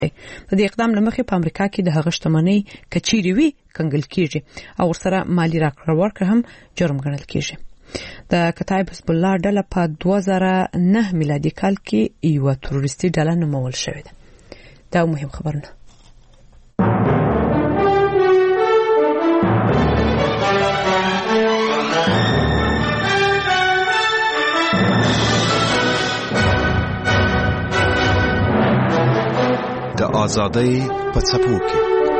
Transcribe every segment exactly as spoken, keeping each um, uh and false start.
د دې اقدام لمخې په امریکا کې د هغه شتمنۍ کچيري وی کنګل کیږي او ورسره مالی راکړه ورکړه هم جرم ګڼل کیږي. د کتایب حزب الله ډله په دوه زره نه میلادي کال کې یو تروریستي ډله نومول شوې ده. دا مهم خبرونه. د آزادۍ په څپو کې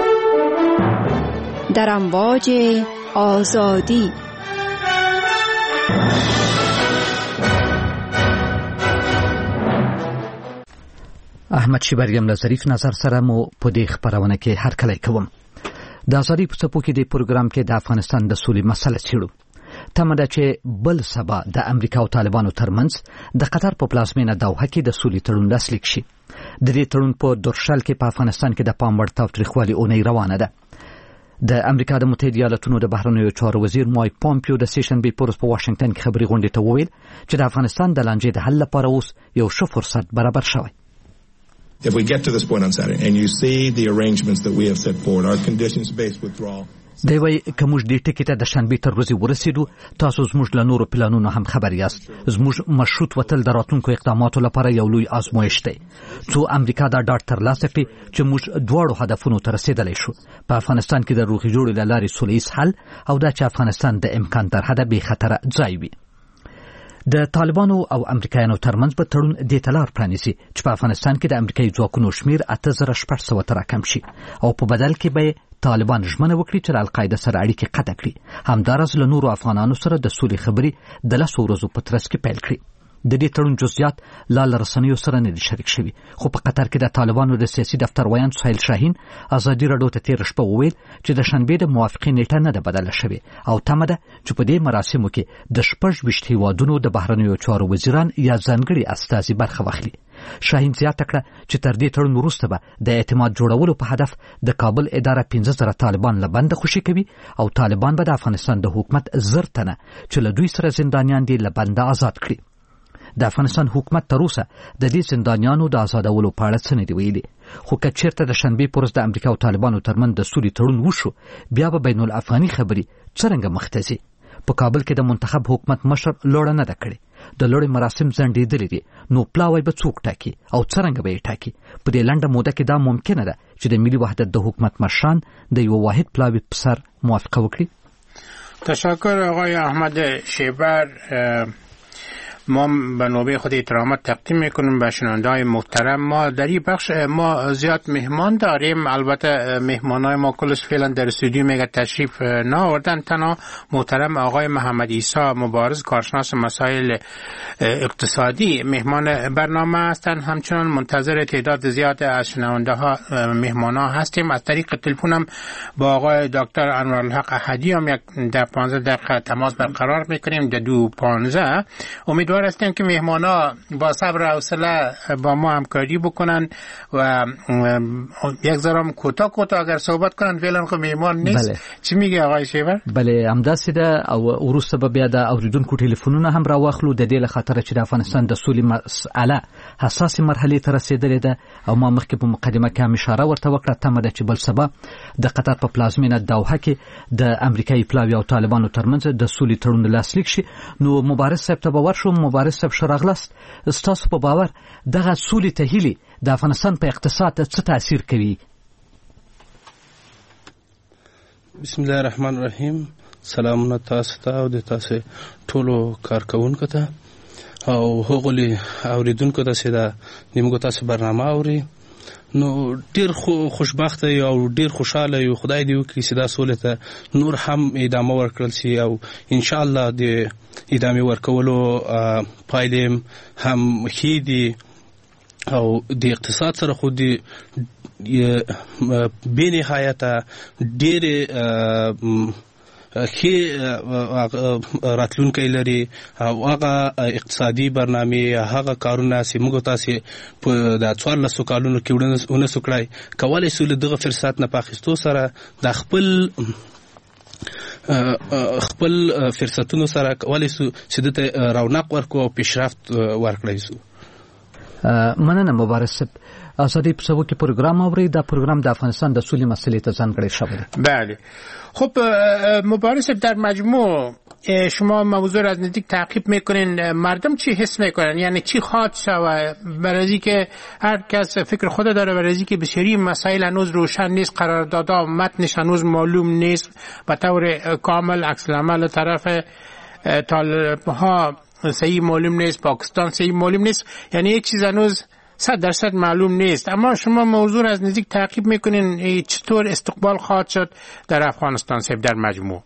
در امواج آزادی احمد شیبریم له ظریف نظر سره مو په دې خبرونه کې هر کله کوم. د آزادۍ په څپو کې د پروګرام کې د افغانستان د سولې مسله څیړو. تمه ده چې بل سبا د امریکا او طالبانو ترمنځ د قطر په پلازمینه دوحه کې د سولې تړون لاسلیک شي. د دې تړون په دورشل کې په افغانستان کې د پام وړ تاوتریخوالي اونۍ روانه ده. د امریکا د متحده ایالاتونو د بهرنیو چارو وزیر مایک پامپیو د سیشنبې پورس په واشنگټن کې خبري غونډې ته وویل چې د افغانستان د لانجې د حل لپاره اوس یو ښه فرصت برابر شوی. If we get to this point on Saturday and you see the arrangements that we have set forward, our conditions-based withdrawal. دی وای کومج دې ټکی ته د شنبې تر ورځې ورسېدو تاسو زموږ له نورو پلانونو هم خبر یاست. زموږ مشروط وتل د راتلونکو اقداماتو لپاره یو لوی آزمویش دی. څو امریکا دا ډاډ ترلاسه کړي چې موږ دواړو هدفونو ته رسېدلی شو. په افغانستان کې د روغې جوړې له لارې سوله ییز حل او دا چې افغانستان د امکان تر حده بې خطره ځای وي. د طالبانو او امریکایانو ترمنځ به تړون دې ته لار پرانیسي چې په افغانستان کې د امریکایي ځواکونو شمیر اته زره شپږ سوه ته راکم شي او په بدل کې به طالبان ژمنه وکړي چې له القاعده سره اړیکې قطع کړي. همداراز له نورو افغانانو سره د سولې خبرې د لسو ورځو په ترڅ کې پیل کړي. د دې تړون جزئیات لا له رسنیو سره نه دي شریک شوي، خو په قطر کې د طالبانو د سیاسي دفتر ویان سهیل شاهین ازادي راډیو ته تېره شپه وویل چې د شنبې د موافقې نیټه نه ده بدله شوې او تمه ده چې په دې مراسمو کې د شپږ ویشت هیوادونو د بهرنیو چارو وزیران یا ځانګړي استازي برخه واخلي. شاهین زیاته کړه چې تر دې تړون وروسته به د اعتماد جوړولو په هدف د کابل اداره پنځه زره طالبان له بنده خوشي کوي او طالبان به د افغانستان د حکومت زر تنه چې له دوی سره زندانیان دي له بنده آزاد کړي. د افغانستان حکومت تر اوسه د دې زندانیانو د آزادولو په اړه څه نه دي ویلي، خو که چېرته د شنبې په ورځ د امریکا او طالبانو ترمنځ د سولې تړون وشو بیا به بین الافغاني خبرې څرنګه مخ ته ځي. په کابل کې د منتخب حکومت مشر لوړه نه ده کړې. د لوړې مراسم ځنډېدلې دي، نو پلاوی به څوک ټاکي او څرنګه به یې ټاکي. په دې لنډه موده کې دا ممکنه ده چې د ملي وحدت د حکومت مشران د یو واحد پلاوی په سر موافقه وکړي. تشکر آقای احمد شیبر. ما به نوبه خود احترامات تقدیم میکنیم به شنونده‌های محترم. ما در این بخش ما زیاد مهمان داریم، البته مهمانای ما کلش فعلا در استودیو میگه تشریف نآوردن. تنها محترم آقای محمد عیسی مبارز کارشناس مسائل اقتصادی مهمان برنامه هستند. همچنان منتظر تعداد زیاد از شنونده ها مهمان ها هستیم. از طریق تلفن هم با آقای دکتر انوارالحق احدی هم یک در پانزده دقیقه تماس برقرار میکنیم در دو پانزده. امیدوار هستیم که مهمانا با صبر و حوصله با ما همکاری بکنن و یک ذره کوتاه کوتاه اگر صحبت کنن. فعلا خو مهمان نیست. بله. چی میگه آقای شیبر؟ بله همداسې ده او وروسته به بیا د اوریدونکو ټلیفونونه هم راواخلو د دې له خاطره چې د افغانستان د سولې مسأله حساسې مرحلې ته رسېدلې ده او ما مخکې په مقدمه کې هم اشاره ورته وکړه. تمه ده چې بل سبا د قطر په پلازمینه دوحه کې د امریکایي پلاوي او طالبانو ترمنځ د سولې تړون لاسلیک شي. نو مبارز صاحب ته به ورشو. مبارز صاحب شراغلست، ستاسو په باور دغه سولې ته هیلې د افغانستان په اقتصاد څه تاثیر کوي؟ بسم الله الرحمن الرحیم. سلامونه تاسو ته او د تاسو ټولو کارکونکو ته او هغوی اوریدونکو ته چې دا نیمګو تاسو برنامه اوري. نو ډیر خوشبخته او ډیر خوشاله یو. خدای دې وکړي چې دا سولې ته نور هم ادامه ورکړل شي او ان شاء الله د ادامه ورکولو پایلې هم ښې دي او د اقتصاد سره خو د بې نهایته ډېرې ښې راتلونکی لري او هغه اقتصادي برنامې هغه کارونه چې موږ تاسې په د څوارلسو کالونو کې ونه سو کړی کولی شو له دغه فرصت نه په اخیستو سره د خپل خپل فرصتونو سره کولی شو چې دته رونق ورکړو او پیشرفت ورکړی شو. مننه مبارز صاحب. آزادی په سبو کې پروګرام اوري. دا پروګرام د افغانستان د سولې مسلې ته ځانګړی شوی دی. بله. خب مبارز در مجموع شما موضوع را از نزدیک تعقیب میکنین، مردم چی حس میکنن؟ یعنی چی خواهد شود؟ برای که هر کس فکر خود داره، برای که بسیاری مسائل هنوز روشن نیست، قراردادها متنش هنوز معلوم نیست به طور کامل، عکس العمل طرف طالب ها صحیح معلوم نیست، پاکستان صحیح معلوم نیست، یعنی یک چیز هنوز صد درصد معلوم نیست. اما شما موضوع از نزدیک تعقیب میکنین، چطور استقبال خواهد شد در افغانستان صاحب در مجموع؟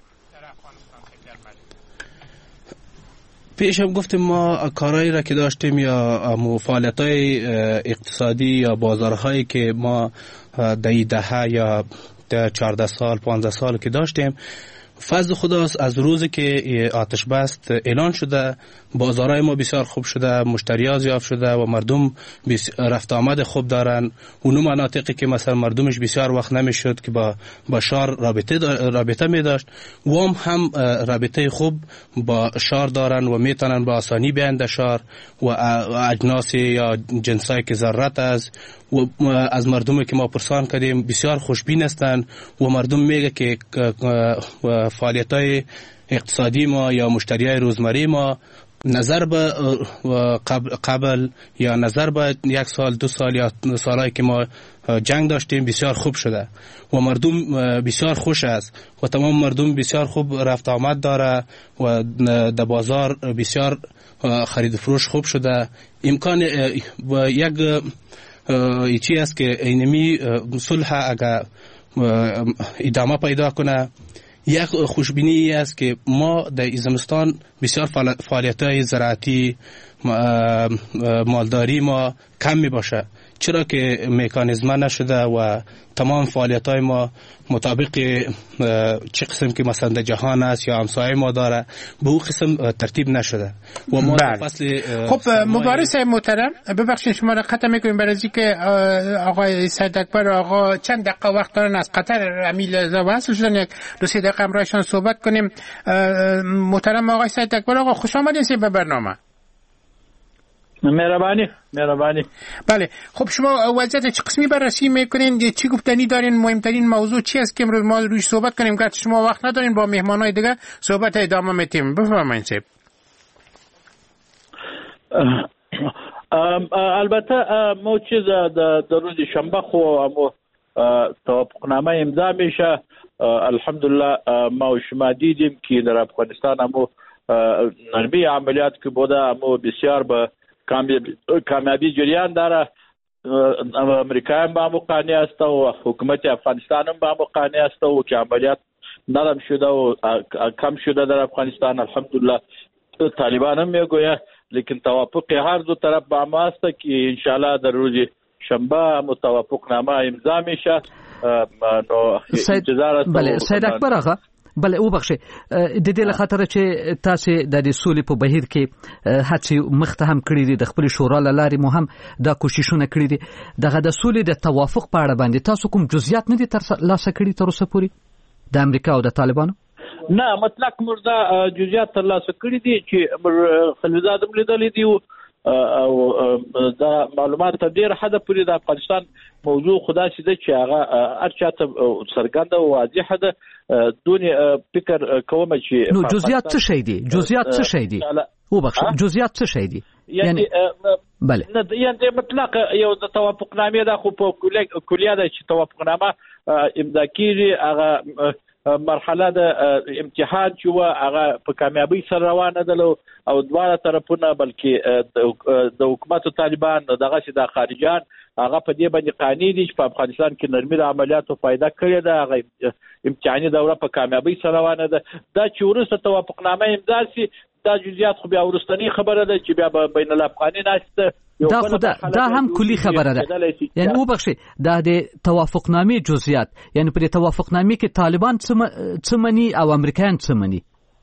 پیشم گفتیم ما کارهایی را که داشتیم یا فعالیت‌های اقتصادی یا بازارهایی که ما در دهه یا چهارده سال پانزده سال که داشتیم، فضل خداست از روزی که آتش بست اعلان شده بازارهای ما بسیار خوب شده، مشتریات زیاد شده و مردم رفت آمد خوب دارن. اونو مناطقی که مثلا مردمش بسیار وقت نمیشد که با با شهر رابطه رابطه می داشت، وام هم رابطه خوب با شهر دارن و میتونن با آسانی بیان در شهر و اجناس یا جنسایی که ضرورت است و از مردمی که ما پرسان کردیم بسیار خوشبین هستند و مردم میگه که فعالیت‌های اقتصادی ما یا مشتریای روزمره ما نظر به قبل, قبل یا نظر به یک سال دو سال یا سالایی که ما جنگ داشتیم بسیار خوب شده و مردم بسیار خوش است و تمام مردم بسیار خوب رفت آمد داره و در بازار بسیار خرید و فروش خوب شده. امکان و یک چیزی است که اینمی صلح اگر ادامه پیدا کنه، یک خوشبینی است که ما در زمستان بسیار فعالیت‌های زراعتی مالداری ما کم می باشه، چرا که مکانیزم نشده و تمام فعالیت‌های ما مطابق چه قسم که مثلا در جهان است یا همسایه ما داره به اون قسم ترتیب نشده و ما فصل. خب مبارز محترم ببخشید شما را قطع میکنیم برای اینکه آقای سید اکبر آقا چند دقیقه وقت دارن از قطر امیل وصل شدن، یک دو سه دقیقه همراهشان صحبت کنیم. محترم آقای سید اکبر آقا خوش آمدید به برنامه. مهربانی مهربانی. بله خب شما وضعیت چه قسمی بررسی میکنین؟ چی گفتنی دارین؟ مهمترین موضوع چی است که امروز ما روش صحبت کنیم؟ گرچه شما وقت ندارین، با مهمانای دیگه صحبت ادامه میتیم. بفرمایید صاحب. البته ما چیز در روز شنبه خو مو توافقنامه امضا میشه. الحمدلله ما و شما دیدیم که در افغانستان مو نرمی عملیات که بوده مو بسیار به کامیابی جریان داره. امریکا هم با مقانی است و حکومت افغانستان هم با مقانی است و که عملیات نرم شده و کم شده در افغانستان. الحمدلله طالبان هم میگوید، لیکن توافق هر دو طرف با ما است که انشالله در روز شنبه متوافقنامه امضا میشه. نو انتظار است. بله سید اکبر آقا، بله او بخشه د دې لخاطر چې تاسو د سولې په بهیر کې هڅې مخته هم کړې دي، د خپل شورا لارې مو هم دا کوششونه کړې دي. دغه د سولې د توافق په اړه باندې تاسو کوم جزئیات نه دي تر لاسه کړي تر اوسه پورې د امریکا او د طالبانو؟ نه مطلق مردا جزئیات تر لاسه کړي دي چې خلیزاد هم لیدلې دي او دا معلومات ته ډیر حد پورې د افغانستان موضوع خدا چې د چې هغه ارچاته سرګند او واضح ده. دون فکر کوم چې نو جزئیات څه شي دي؟ جزئیات څه شي دي؟ او بخښ جزئیات څه شي دي؟ یعنی بله یعنی مطلق یو د توافقنامه د خو په کلیه ده چې توافقنامه امضا کیږي، هغه مرحله د امتحان چې و هغه په کامیابی سره روانه ده او دواړه طرفونه بلکې د حکومت طالبان دغه چې د خارجيان هغه په دې باندې قانوني دي چې په افغانستان کې نرمي عملیاتو فائدہ کړې ده، هغه امتحاني دوره په کامیابی سره روانه ده. دا چې ورسته توافقنامه امضا شي دا جزئیات خو بیا ورستنی خبره ده چې بیا بین الافغاني ناشته دا خدا دا هم کلی خبره ده. یعنی او بخشي دا د توافقنامه جزئیات، یعنی په توافقنامه کې طالبان څه مني او امریکایان څه مني؟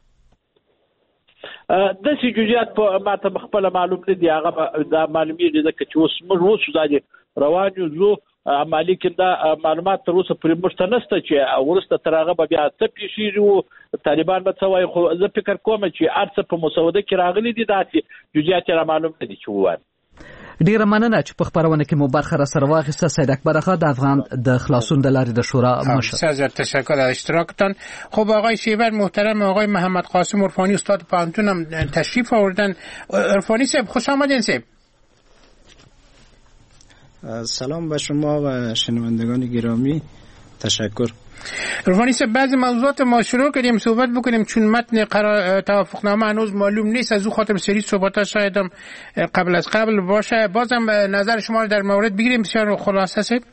د سې جزئیات په ماته خپل معلوم نه دي، هغه دا معلومیږي چې اوس موږ اوس دا روان یو عملی کې دا معلومات تر اوسه پرې مشتنسته چې ورسته تر هغه بیا څه پیښیږي طالبان به څه وایي. خو زه فکر کوم چې ارڅ په مسوده کې راغلي دي دا چې جزئیات را معلوم نه دي چې وایي. ډیره مننه چې په خبرونه کې مو برخه را سره واخیسته. سید اکبر خان د افغان د خلاصون د لارې د شورا مشر. بسیار تشکر از اشتراکتان. خب آقای شیبر محترم، آقای محمد قاسم عرفانی استاد پانتون هم تشریف آوردن. عرفانی صاحب خوش آمدین. صاحب سلام به شما و شنوندگان گرامی. تشکر. عرفانی صاحب بعضی موضوعات ما شروع کردیم صحبت بکنیم چون متن قرار توافقنامه هنوز معلوم نیست، از او خاطر سری صحبت‌ها شاید هم قبل از قبل باشه. بازم نظر شما رو در مورد بگیریم. بسیار خلاصه صاحب.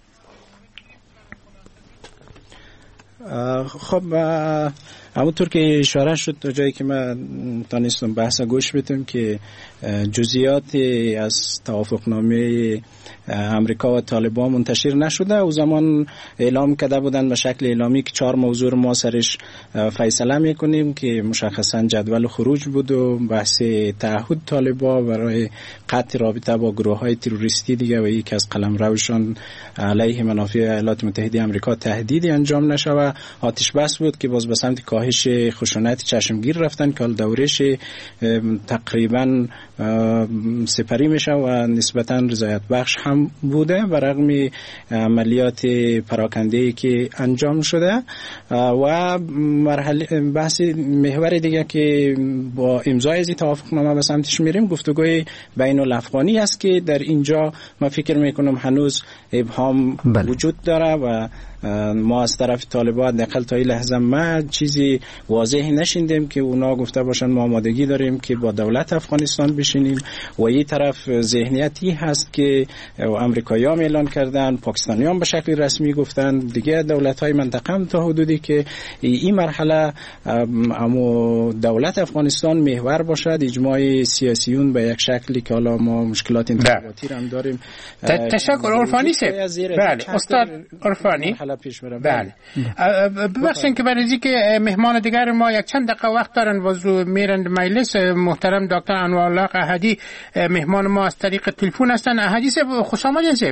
خب همونطور که اشاره شد تا جایی که من تانستم بحث گوش بدم که جزئیاتی از توافقنامه امریکا و طالبان منتشر نشده. او زمان اعلام کرده بودن به شکل اعلامی که چهار موضوع ما سرش فیصله میکنیم که مشخصا جدول خروج بود و بحث تعهد طالبان برای قطع رابطه با گروه های تروریستی دیگه و یک از قلمروشان علیه منافع ایالات متحده آمریکا تهدیدی انجام نشه و آتش بس بود که باز به سمت کاهش خشونت چشمگیر رفتن که دورش تقریبا سپری میشه و نسبتا رضایت بخش هم بوده و رغم عملیات پراکنده‌ای که انجام شده. و مرحله بحث محور دیگه که با امضای از توافقنامه به سمتش میریم گفتگوی بین الافغانی است که در اینجا ما فکر میکنم هنوز ابهام بله. وجود داره و ما از طرف طالبان دقیقاً تا این لحظه ما چیزی واضحی نشیندیم که اونا گفته باشن ما آمادگی داریم که با دولت افغانستان بشینیم و این طرف ذهنیتی هست که امریکایی‌ها اعلان کردن، پاکستانیان به شکل رسمی گفتن، دیگه دولت‌های منطقه هم تا حدودی که این مرحله اما دولت افغانستان محور باشد، اجماع سیاسیون به یک شکلی که حالا ما مشکلات انتخاباتی هم داریم. تشکر عرفانی صاحب. بله استاد عرفانی. بله ببخشید که برای که مهمان دیگر ما یک چند دقیقه وقت دارن وضو میرند مجلس. محترم دکتر انوارالله احدی مهمان ما از طریق تلفن هستن. احدی صاحب خوش آمدید. صاحب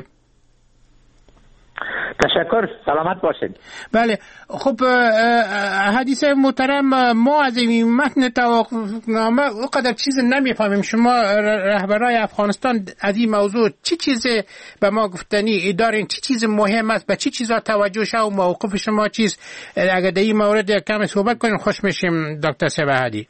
تشکر، سلامت باشید. بله خب حدیث محترم، ما از این متن توافقنامه اونقدر چیز نمیفهمیم. شما رهبرای افغانستان از این موضوع چی چیز به ما گفتنی دارین؟ چی چیز مهم است؟ به چی چیزا توجه شو و موقف شما چیز؟ اگر در این مورد کم صحبت کنیم خوش میشیم دکتر سباهدی.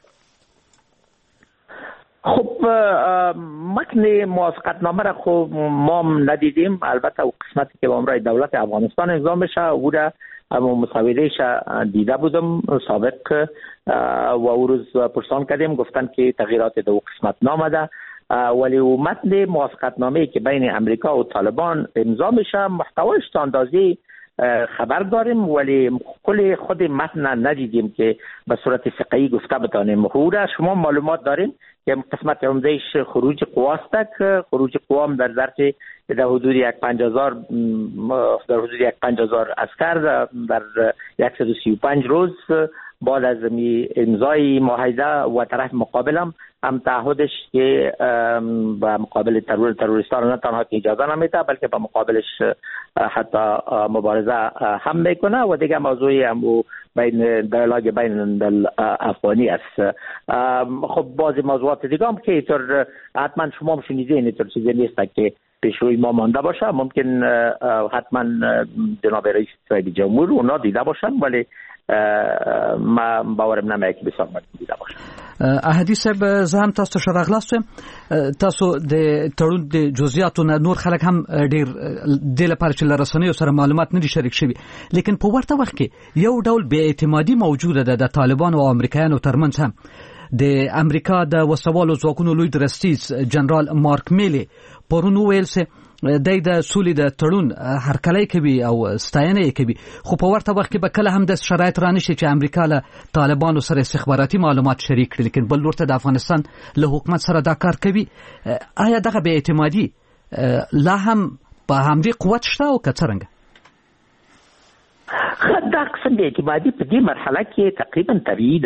خب متن موافقتنامه را خب ما ندیدیم، البته او قسمتی که با امرای دولت افغانستان امضا میشه او را اما مسودهش دیده بودم سابق و او روز پرسان کردیم گفتن که تغییرات دو قسمت نامده، ولی او متن موافقتنامه که بین امریکا و طالبان امضا میشه محتوایش تا اندازه خبر داریم ولی کل خود متن ندیدیم که به صورت فقهی گفته بتانیم. او را شما معلومات دارین که قسمت عمدهش خروج قواست که خروج قوام در ظرف در حدود یک پنج هزار در حدود یک پنج هزار عسکر در صد و سی و پنج روز بعد از امضای معاهده و طرف مقابل هم هم تعهدش که به مقابل ترور تروریستان نه تنها اجازه نمیده بلکه به مقابلش حتی مبارزه هم میکنه و دیگه موضوعی هم بین دیالوگ بین افغانی است. خب بعضی موضوعات دیگه هم که اینطور حتما شما هم شنیدین اینطور چیزی نیست که پیش روی ما مانده باشه، ممکن حتما جناب رئیس صاحب جمهور اونا دیده باشن ولی ما باورم نمیاد که بسیار دیده باشه. احدی صاحب زه هم تاسو سره راغلاستم. تاسو د تړون د جزئیاتو نور خلک هم ډیر د لپاره چې لرسنیو سره معلومات نه دي شریک شوي، لیکن په ورته وخت کې یو ډول بې اعتمادي موجوده ده د طالبانو او امریکایانو ترمنځ. هم د امریکا د وسوالو ځواکونو لوی درستیز جنرال مارک میلی پرون ویل چې د د سولې د تړون هرکلی کوي او ستاینه یې کوي، خو په ورته وخت کې به کله هم د شرایط رانشي چې امریکا له طالبانو سره استخباراتي معلومات شریک کړي، لیکن بل ورته د افغانستان له حکومت سره دا کار کوي. آیا دغه بې اعتمادي لا هم په همدې قوت شته او که څرنګه؟ دا قسم بې اعتمادي په دې مرحله کې تقریبا طبیعي ده.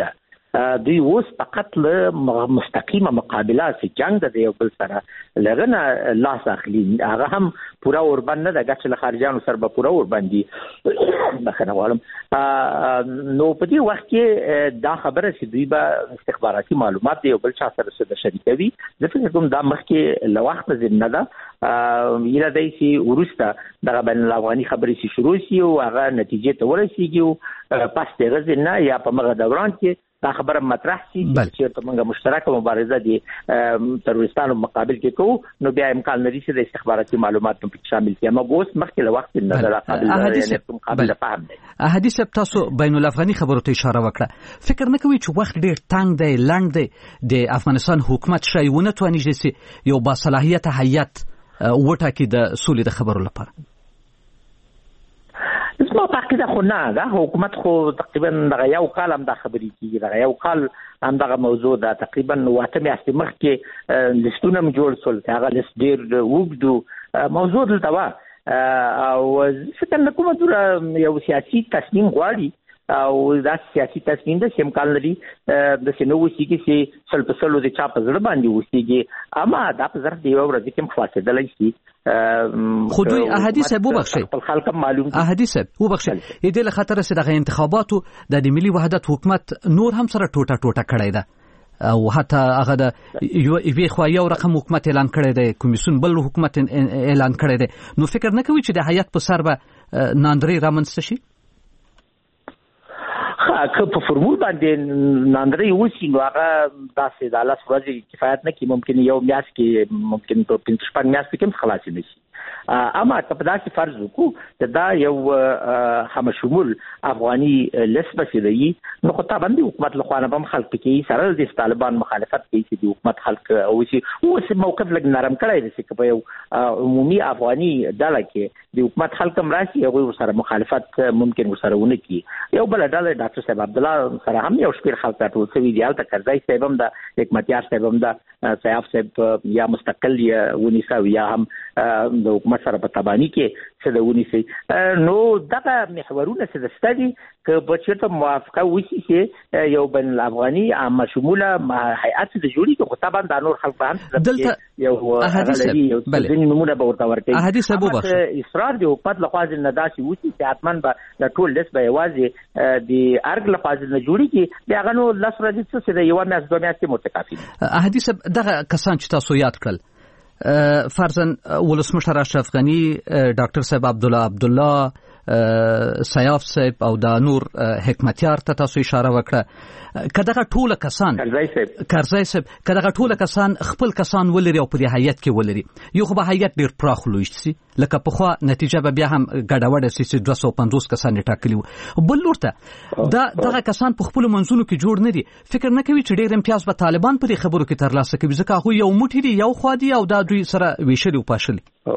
دوی اوس فقط له مستقیمه مقابله سي جنگ د یو بل سره لغنه لاس اخلي هغه هم پورا اوربند نه د ګټ له خارجانو سره به پورا اوربندي بخنه غواړم نو په دې وخت کې دا خبره چې دوی به استخباراتي معلومات د یو بل چا سره سره شریکوي د فکر کوم دا مخکې له وخت نه ده یره دای شي ورسته د بین الافغاني خبرې شي شروع شي او هغه نتیجې ته ورسیږي پس د غزنه یا په مغه دوران کې دا خبره مطرح شي چې ته موږ مشترکه مبارزه دي تروریستانو مقابل کې کوو نو بیا امکان لري چې د استخباراتي معلومات په شامل شي اما اوس مخکې له وخت نه ده قابل مقابله فهم دی احادیث تاسو بین الافغاني خبرو ته اشاره وکړه فکر نه کوي چې وخت ډیر تنگ دی لنډ دی د افغانستان حکومت شای ونه تواني چې یو با صلاحیت هیئت وټاکي د سولې د خبرو لپاره اسمه تحقیق خو نه دا حکومت خو تقریبا دغه یو کال هم دا خبرې کیږي دغه یو کال هم دغه موضوع دا تقریبا واته میاشتې مخکې لستونه جوړ شول هغه لست ډیر وګدو موضوع دلته وا او څنګه نه کومه دغه یو سیاسي تصمیم غواړي او دا سیاسي تصمیم د امکان لري د سينو وسیږي چې سل په سلو د چا په زړه باندې وسیږي اما دا په ظرف دی یو ورځ کې مخاصدل شي خو دوی احادیث ابو بخشي خپل خلک معلوم احادیث ابو بخشي د دې خطر سره د انتخاباتو د ملي وحدت حکومت نور هم سره ټوټه ټوټه کړی ده او حتی هغه د یو وی خو یو رقم حکومت اعلان کړی دی کمیسیون بل حکومت اعلان کړی دی نو فکر نه کوي چې د حیات په سر به ناندري رامنځته شي که په فرمول باندې ناندري وسی نو هغه داسې د الله سبحانه کفایت نه کی ممکن یو میاس کې ممکن په پنځه شپږ میاس کې هم خلاص نشي اما په داسې فرض وکړو چې دا یو هم شمول افغاني لسبه شي نو خو طبعا د حکومت له خوا به خلک کې سره د طالبان مخالفت کوي چې د حکومت خلک او شي اوس موقف لګ نرم کړی دی چې په یو عمومي افغاني ډله کې د حکومت خلک هم راشي او سره مخالفت ممکن وسره ونه کی یو بل ډله ډاکټر صاحب عبد الله سره هم یو شپږ خلک ټول سوي دی البته کرزای صاحب هم د حکمتیار صاحب هم د صاحب صاحب یا مستقل یا ونیسا یا هم د حکومت سره په تبانی کې څه د ونیسي نو دغه محورونه څه د ستدي ک په چیرته موافقه وشي چې یو بین الافغاني عامه شموله هیئت د جوړی کو طبعا د نور خلک هم دلته یو احادیث بل نمونه به ورته ورکړي احادیث ابو بخش اصرار دی حکومت له خوا نه داسي وشي چې اتمن به د ټول لیست به یوازې د ارګ له خوا نه جوړی کی دغه نو لس ورځې څه د یو میاس دوه میاشتې متکافي احادیث دغه کسان چې تاسو یاد کړل فرزن ولسمشر اشرف غنی ډاکټر صاحب عبد الله عبد الله سیاف صاحب او دا نور حکمتیار ته تاسو اشاره وکړه کداغه ټول کسان کرزای صاحب کرزای صاحب کداغه ټول کسان خپل کسان ولري او په دې هیئت کې ولري یو خو به هیئت ډیر پراخ لويشت سي لکه په خو نتیجه به بیا هم ګډوډه سي چې دوه سوه پنځوس کسان ټاکلي بل لورته دا دغه کسان په خپل منځونو کې جوړ نه دي فکر نه کوي چې ډیر امتیاز به طالبان په دې خبرو کې ترلاسه کوي ځکه هغه یو موټی دی یو خو دی او دا دوی سره ویشل او پاشل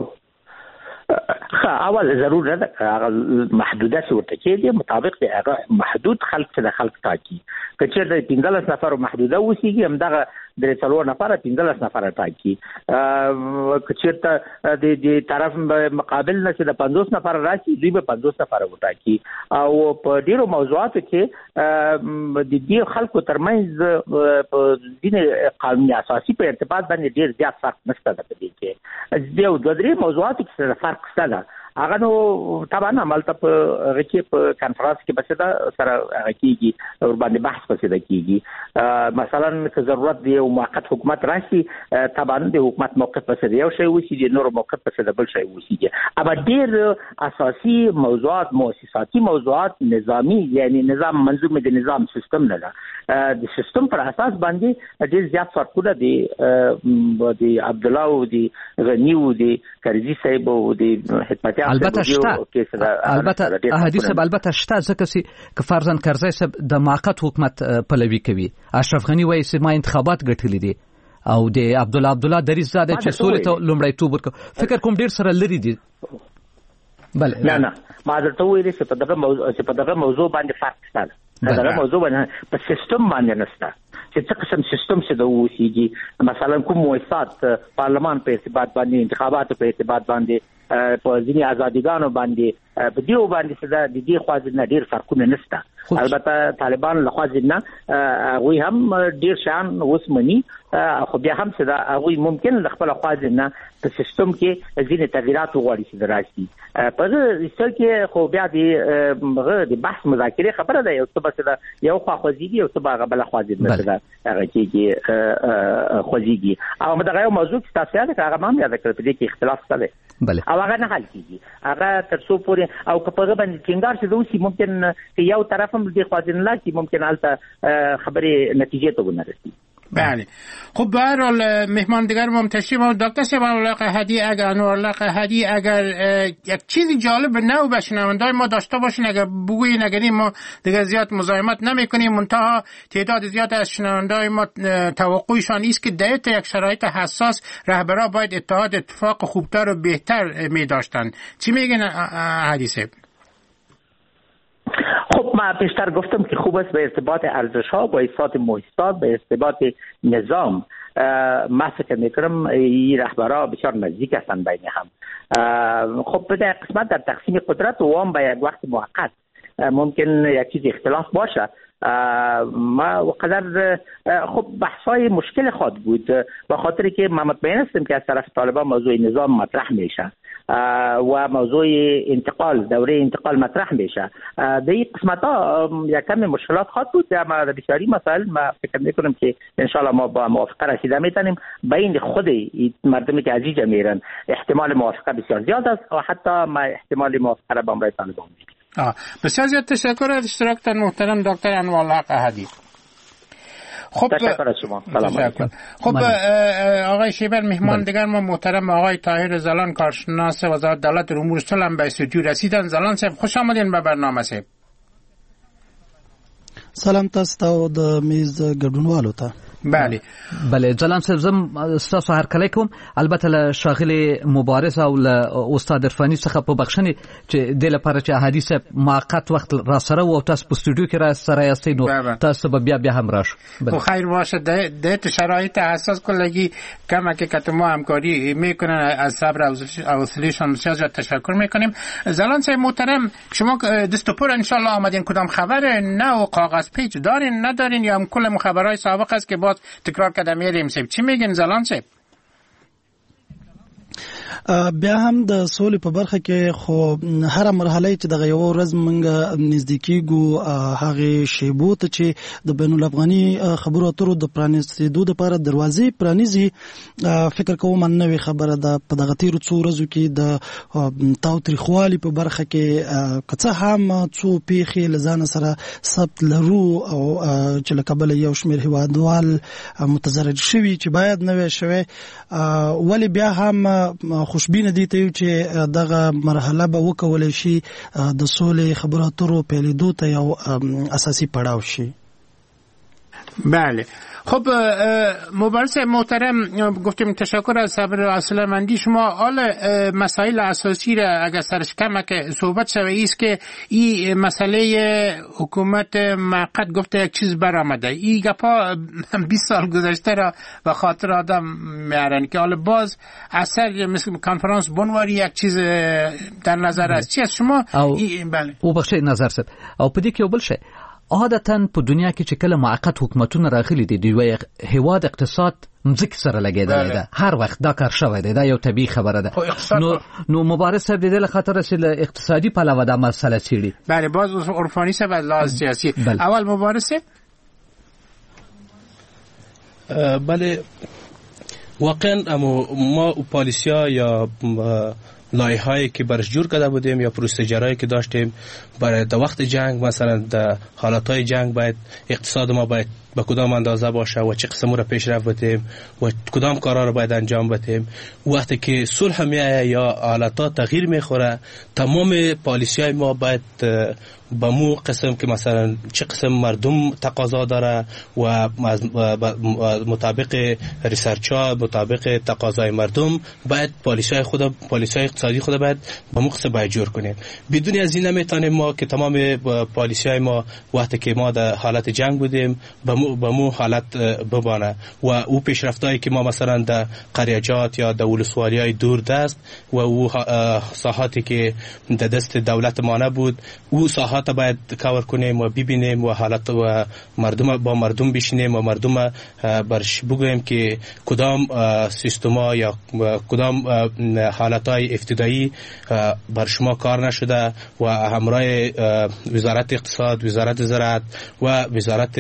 اول ضرور نه هغه محدوده صورت کې دی مطابق دی هغه محدود خلق څخه خلق ټاکي کچې د پنځلس نفر محدوده وسیږي هم دغه د څلور نفر پنځلس نفر ټاکي کچې ته د دې طرف مقابل نه چې د پنځوس نفر راشي دوی به پنځوس نفر وټاکي او په ډیرو موضوعاتو کې د دې خلکو ترمنځ په دین قانوني اساسي په ارتباط باندې ډیر زیات فرق نشته د دې کې د یو د درې موضوعاتو کې فرق شته هغه نو طبعا عملته په غچې په کانفرنس کې بس دا سره هغه کیږي ور باندې بحث پسې دا کیږي مثلا که ضرورت دی او موقت حکومت راشي طبعا د حکومت موقف پسې یو شی وسی دی نور موقف پسې د بل شی وسی اما ډیر اساسي موضوعات مؤسساتي موضوعات نظامی یعنی نظام منظومه د نظام سیستم نه ده د سیستم پر اساس باندې ډیر زیات فرقونه دي د عبد الله او د غنی او د کرزي صاحب او د حکمت البته شته البته احادیث البته شته ځکه چې که فرضاً کرزی صاحب د موقت حکومت پلوي کوي اشرف غنی وایي چې ما انتخابات ګټلې دي او د عبد الله عبد الله دریځ زاده چې سولې ته لومړیتوب ورکړ فکر کوم ډیر سره لري دي بله نه نه ما درته ویلي چې په دغه موضوع چې په دغه موضوع باندې فرق شته دغه موضوع باندې په سیستم باندې نشته چې څه قسم سیستم څه د وسیږي مثلا کوم مؤسسات پارلمان په ارتباط باندې انتخابات په ارتباط باندې په ځینې ازادګانو باندې په دیو باندې څه د دې خواځ نه ډیر فرقونه نشته البته طالبان لخوا نه هغه هم ډیر شان وسمني خو بیا هم څه دا هغه ممکن ل خپل خوا نه په سیستم کې ځینې تغیرات وغواړي چې دراشي په دې څه کې خو بیا د د بحث مذاکره خبره ده یو څه بس یو خوا خوځيږي او څه هغه بل خوا ځي نه هغه کې خوځيږي او دغه یو موضوع چې تاسو یاد کړئ هغه هم یاد کړئ په دې کې اختلاف څه دی او هغه نه حل کیږي هغه تر څو پورې او که په هغه باندې ټینګار شي دوی ممکن یو طرف هم دې خوا ځین لا چې ممکن حالت خبرې نتیجه ته ونرسي. بله خب به هر حال مهمان دیگر ما تشریف آورد. دکتر صاحب انوارالله قحطی اگر انوارالله قحطی اگر یک چیزی جالب نو به شنوندای ما داشته باشین اگر بگویین اگر ما دیگر زیاد مزاحمت نمیکنیم منتها تعداد زیاد از شنوندای ما توقعشان است که در یک شرایط حساس رهبران باید اتحاد اتفاق خوبتر و بهتر می داشتن. چی میگن حدیثه؟ خب ما پیشتر گفتم که خوب است به ارتباط ارزش‌ها با احساسات محیط‌ساز به ارتباط نظام ما فکر می‌کنم این رهبران بسیار نزدیک هستند بین هم. خب به قسمت در تقسیم قدرت و هم به یک وقت موقت ممکن یک چیز اختلاف باشه. ما وقدر خب بحث‌های مشکل خواهد بود به خاطر که ما مطمئن هستیم که از طرف طالبان موضوع نظام مطرح میشه و موضوع انتقال دوره انتقال مطرح میشه. در این قسمت‌ها یک کم مشکلات خواهد بود اما در بسیاری مسائل ما فکر میکنم که انشالله ما با موافقه رسیده میتونیم. بین خود مردمی که از اینجا میرن احتمال موافقه بسیار زیاد است و حتی ما احتمال موافقه را با امرای طالبان میگیم. بسیار زیاد تشکر از اشتراکتان محترم دکتر انوارالله قحطی. خب تشکر از شما. سلام علیکم. خب آقای شیبر مهمان دیگر ما محترم آقای طاهر زلان کارشناس وزارت دولت امور صلح به استودیو رسیدن. زلان صاحب خوش آمدین به برنامه صاحب. سلام تاسو ته د میز ګډونوالو ته. بله بله ځلان صاحب زم تاسو هر کله کوم البته له شاغلي مبارز او له استاد عرفاني څخه په بخښنې چې د لپاره چې احادیث موقت وخت را سره او تاسو په استودیو کې را سره یاستئ نو تاسو به بیا بیا هم راشو. خب خیر باشه د شرایط حساس کلگی کما که که ما همکاری میکنن از صبر و حوصله‌شان بسیار زیاد تشکر میکنیم. زلان صاحب محترم شما دست پر ان شاء الله آمدین کدام خبر نو کاغذ پیچ دارین ندارین یا هم کل خبرهای سابق است که باز تکرار کردم میریم صاحب چی میگین زلان صاحب؟ بیا هم د سولې په برخه کې خو هر مرحله چې دغه یو ورځ موږ نزدیکیږو هغه شیبو ته چې د بین الافغاني خبرو اترو د پرانیستېدو لپاره دروازې پرانیزي فکر کوم نوې خبره ده په دغه تیرو څو ورځو کې د تاوتریخوالي په برخه کې کڅه هم څو پیښې لزان سره ثبت لرو او چې لکبل یو شمیر هوادوال متضرر شوي چې باید نوې شوي ولی بیا هم خوشبینه دي ته چې دغه مرحله به وکولای شي د سولې خبرو اترو پیلېدو ته یو اساسي پړاو شي. بله خب مبارز محترم گفتیم تشکر از صبر و حوصله‌مندی شما. حال مسائل اساسی را اگر سرش کمک صحبت شوه است که این مسئله حکومت موقت گفته یک چیز برآمده این گپا بیست سال گذشته را به خاطر آدم میارن که حالا باز اثر مثل کنفرانس بنواری یک چیز در نظر است. چی از شما او بله او بخشه نظر ست او پدې کې وبل شي عادتاً په دنیا کې چې کله موقت حکومتونه راغلي دي د یو هیواد اقتصاد مځکه سره لګیدل ده هر وخت دا کار شوی دی دا یو طبيعي خبره ده. نو نو مبارز صاحب د دې خاطر چې اقتصادي پلوه د مسله چیړي. بله باز عرفانی صاحب لحاظ سیاسی اول مبارز بله واقعا ما پالیسیا یا لایحه‌ای که برش جور کرده بودیم یا پروسیجرهایی که داشتیم برای در وقت جنگ مثلا در حالتهای جنگ باید اقتصاد ما باید به کدام اندازه باشه و چه قسم رو پیشرفت بدیم و کدام کارا رو باید انجام بدیم. وقتی که صلح میایه یا حالات تغییر میخوره تمام پالیسی‌های ما باید با مو قسم که مثلا چه قسم مردم تقاضا داره و مطابق ریسرچ‌ها مطابق تقاضای مردم باید پالیسی‌های خود پالیسی‌های اقتصادی خود باید با مو قسم باید جور کنیم. بدون از این نمیتونیم ما که تمام پالیسی‌های ما وقتی که ما در حالت جنگ بودیم با به مو حالت ببانه و او پیشرفتایی که ما مثلا در قریجات یا در ولسوالی‌های دور دست و او ساحاتی که در دست دولت ما نبود او ساحات باید کاور کنیم و ببینیم و حالت و مردم با مردم بشینیم و مردم برش بگویم که کدام سیستما یا کدام حالتهای افتدایی بر شما کار نشده و همراه وزارت اقتصاد، وزارت زراعت و وزارت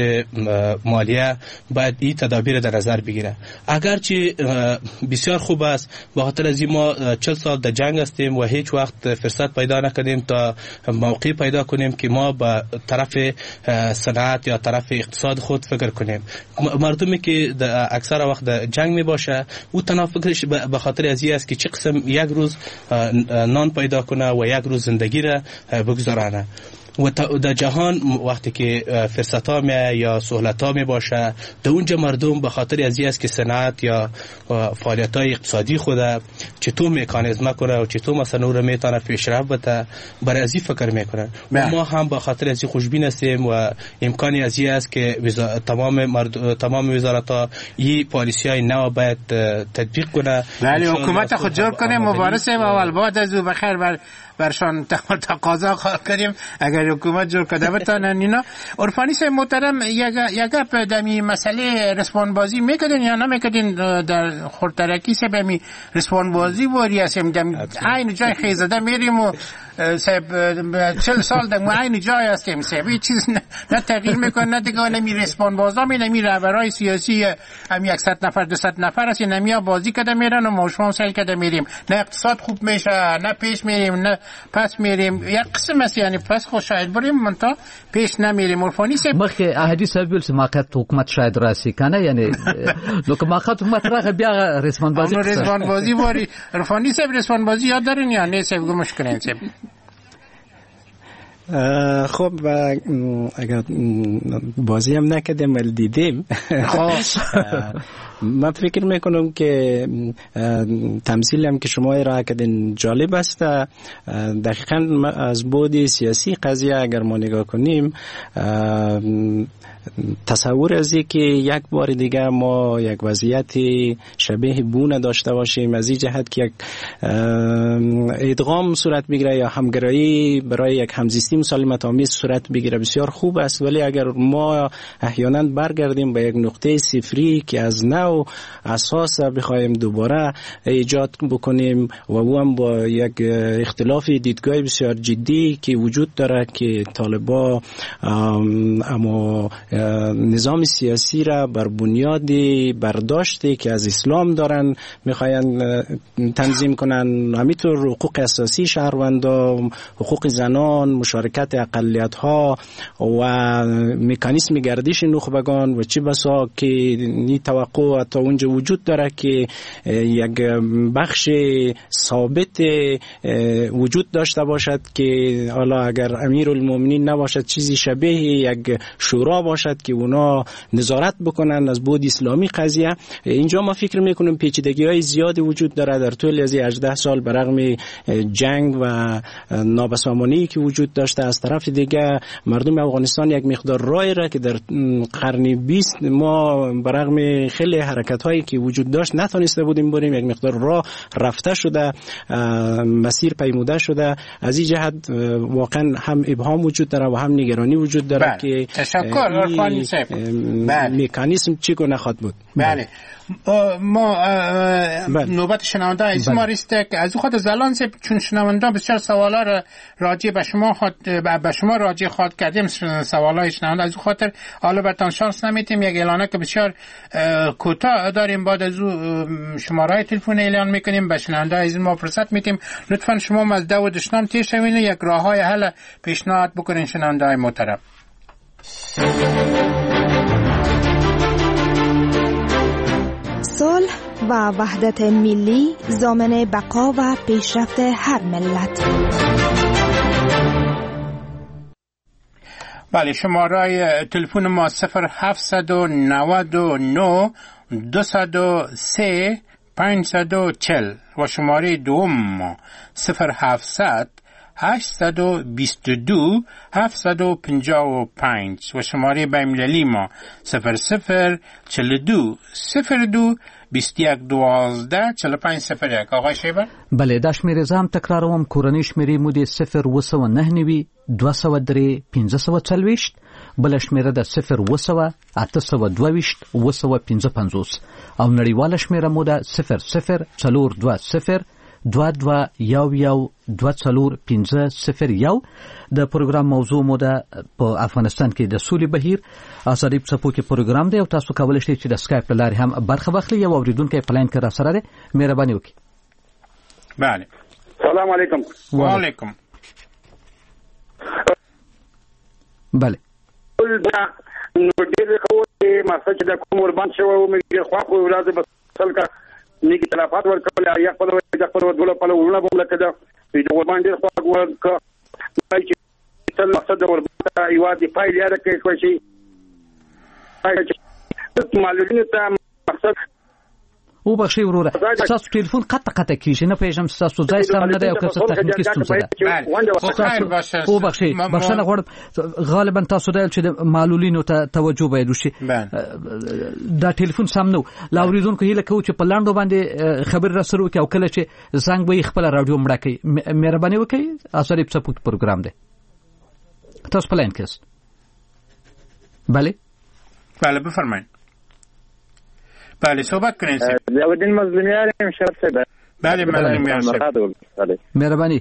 مالیه باید این تدابیر در نظر بگیره. اگرچه بسیار خوب است به خاطر از ما چهل سال در جنگ هستیم و هیچ وقت فرصت پیدا نکردیم تا موقع پیدا کنیم که ما به طرف صنعت یا طرف اقتصاد خود فکر کنیم. مردمی که اکثر وقت در جنگ می باشه او تنها فکرش به خاطر از این است که چه قسم یک روز نان پیدا کنه و یک روز زندگی را بگذرانه. و در جهان وقتی که فرصت ها می یا سهولت ها می باشه در اونجا مردم به خاطر از این است که صنعت یا فعالیت های اقتصادی خود چطور مکانیزم کنه و چطور مثلا اون رو میتونه پیشرفت بده برای از این فکر میکنن. و ما هم به خاطر از این خوشبین هستیم و امکانی از این است که تمام مرد... تمام وزارت ها این پالیسی های نو باید تطبیق کنه. ولی حکومت خود جور کنه مبارزه و اول بعد از او بخیر بر برشان تقاضا کردیم اگر حکومت جور کده بتانن اینا. عرفانی صاحب محترم یک گپ دمی مسئله رسپان بازی میکردین یا نمیکردین در خورترکی سه بمی رسپان بازی واری هستیم دم عین جای خیزده میریم و صاحب چهل سال دم عین جای هستیم صاحب هیچ چیز نه تغییر میکنه نه دیگه نمی رسپان بازا می نمی رهبرای سیاسی هم صد نفر دو صد نفر هست نمیا بازی کده میرن و مشمام سیل کده میریم نه اقتصاد خوب میشه نه پیش میریم نه پس میریم یک قسم است یعنی پس خو شاید بریم منتا پیش نمیریم. عرفانی صاحب مخه احادیث بیل سماقت حکومت شاید راسی کنه یعنی لو که ماقت حکومت را بیا رسمان بازی رسمان بازی واری. عرفانی صاحب رسمان بازی یاد دارین یا نه صاحب مشکل صاحب؟ خب اگر بازی هم نکردیم ولی دیدیم. من فکر میکنم که تمثیل هم که شما ارائه کردین جالب است. دقیقاً از بعد سیاسی قضیه اگر ما نگاه کنیم تصور از که یک بار دیگه ما یک وضعیت شبیه بونه داشته باشیم از این جهت که یک ادغام صورت بگیره یا همگرایی برای یک همزیستی مسالمت آمیز صورت بگیره بسیار خوب است. ولی اگر ما احیانا برگردیم به یک نقطه صفری که از نو اساس بخوایم دوباره ایجاد بکنیم و او هم با یک اختلاف دیدگاه بسیار جدی که وجود داره که طالبان اما نظام سیاسی را بر بنیاد برداشتی که از اسلام دارن میخواین تنظیم کنن، همینطور حقوق اساسی شهروندان، حقوق زنان، مشارکت اقلیت ها و مکانیزم گردش نخبگان و چه بسا که نی توقع تا اونجا وجود داره که یک بخش ثابت وجود داشته باشد که حالا اگر امیرالمومنین نباشد چیزی شبیه یک شورا باشد که اونا نظارت بکنن از بود اسلامی قضیه. اینجا ما فکر میکنیم پیچیدگی های زیادی وجود داره در طول از هجده سال برغم جنگ و نابسامانی که وجود داشته. از طرف دیگه مردم افغانستان یک مقدار رای را که در قرن بیست ما برغم خیلی حرکت هایی که وجود داشت نتونسته بودیم بریم، یک مقدار راه رفته شده، مسیر پیموده شده. از این جهت واقعا هم ابهام وجود داره و هم نگرانی وجود داره بله. که تشکر عرفانی صاحب. بله. مکانیزم چگونه خواهد بود. بله ما نوبت شنونده از ما رسیده که از خود زلان صاحب چون شنونده بسیار سوالا را راجع به شما خود به شما راجع خواهد کردیم سوالای شنونده از خاطر حالا براتون شانس نمیتیم یک اعلانه که بسیار کوتاه داریم بعد از شماره تلفن اعلان میکنیم به شنونده از ما فرصت میتیم. لطفا شما از دو دشنام تیر شوین یک راههای حل پیشنهاد بکنین شنونده های محترم. صلح و وحدت ملی ضامن بقا و پیشرفت هر ملت. بله شماره تلفن ما صفر هفتصد و نود و نه دویست و سه پانصد و چهل و شماره دوم ما صفر هفتصد هشتصد و بیست و دو هفتصد و پنجاه و پنج و شماره بین‌المللی ما صفر صفر چهل و دو صفر دو بیست و یک دوازده چهل و پنج صفر یک. آقای شیبر؟ بله، دا شمیره زم تکراروم. کورنۍ شمیرې مو د صفر اوه سوه نهه نوي دوه سوه درې پنځه سوه څلوېښت، بله شمیره د صفر اوه سوه اته سوه دوه ویشت اوه سوه پنځه پنځوس او نړیواله شمیره مو ده صفر صفر څلور دوه صفر دوه دوه یو یو دوه څلور پنځه صفر یو. د پروګرام موضوع مو ده په افغانستان کې د سولې بهیر. ازادي څپو کې پروګرام دی او تاسو کولی شئ چې د سکایپ له لارې هم برخه واخلئ. یو اوریدونکی په لاین کې را سره دی، مهرباني وکړئ. بله. سلام علیکم. وعلیکم. بله. نو ډېر خو ما چې د کوم وربان شو مې خو خو ولادت بسل کا نیکی تلافات ورکول یا خپل د خپل ډول په لورونه بوله کده د وربان ډېر خو ورک چې تل مقصد وربان ایوادي فایل یاد کې کوي شي چې معلومات ته مقصد او بخښي وروره تاسو ټلیفون قطع قطع کیږي، نه پېژنم تاسو ځای سم نه دی او که څه تخنیکی ستونزه ده. او بخښي بخښنه غواړم، غالبا تاسو دا چې د معلولینو ته توجه باید وشي. دا ټلیفون سم نو لا اوریدونکو هیله کوي چې په لاندو باندې خبر را سره وکړي او کله چې زنګ به خپل رادیو مړه کړي مهرباني وکړئ. ازادي څپو پروګرام دی، تاسو په لاین کې یاست. بله بله بفرمایئ. بله صحبت کنید. ضیاءالدین مظلومیان شرف صاحب. بله مظلومیان صاحب مهرباني.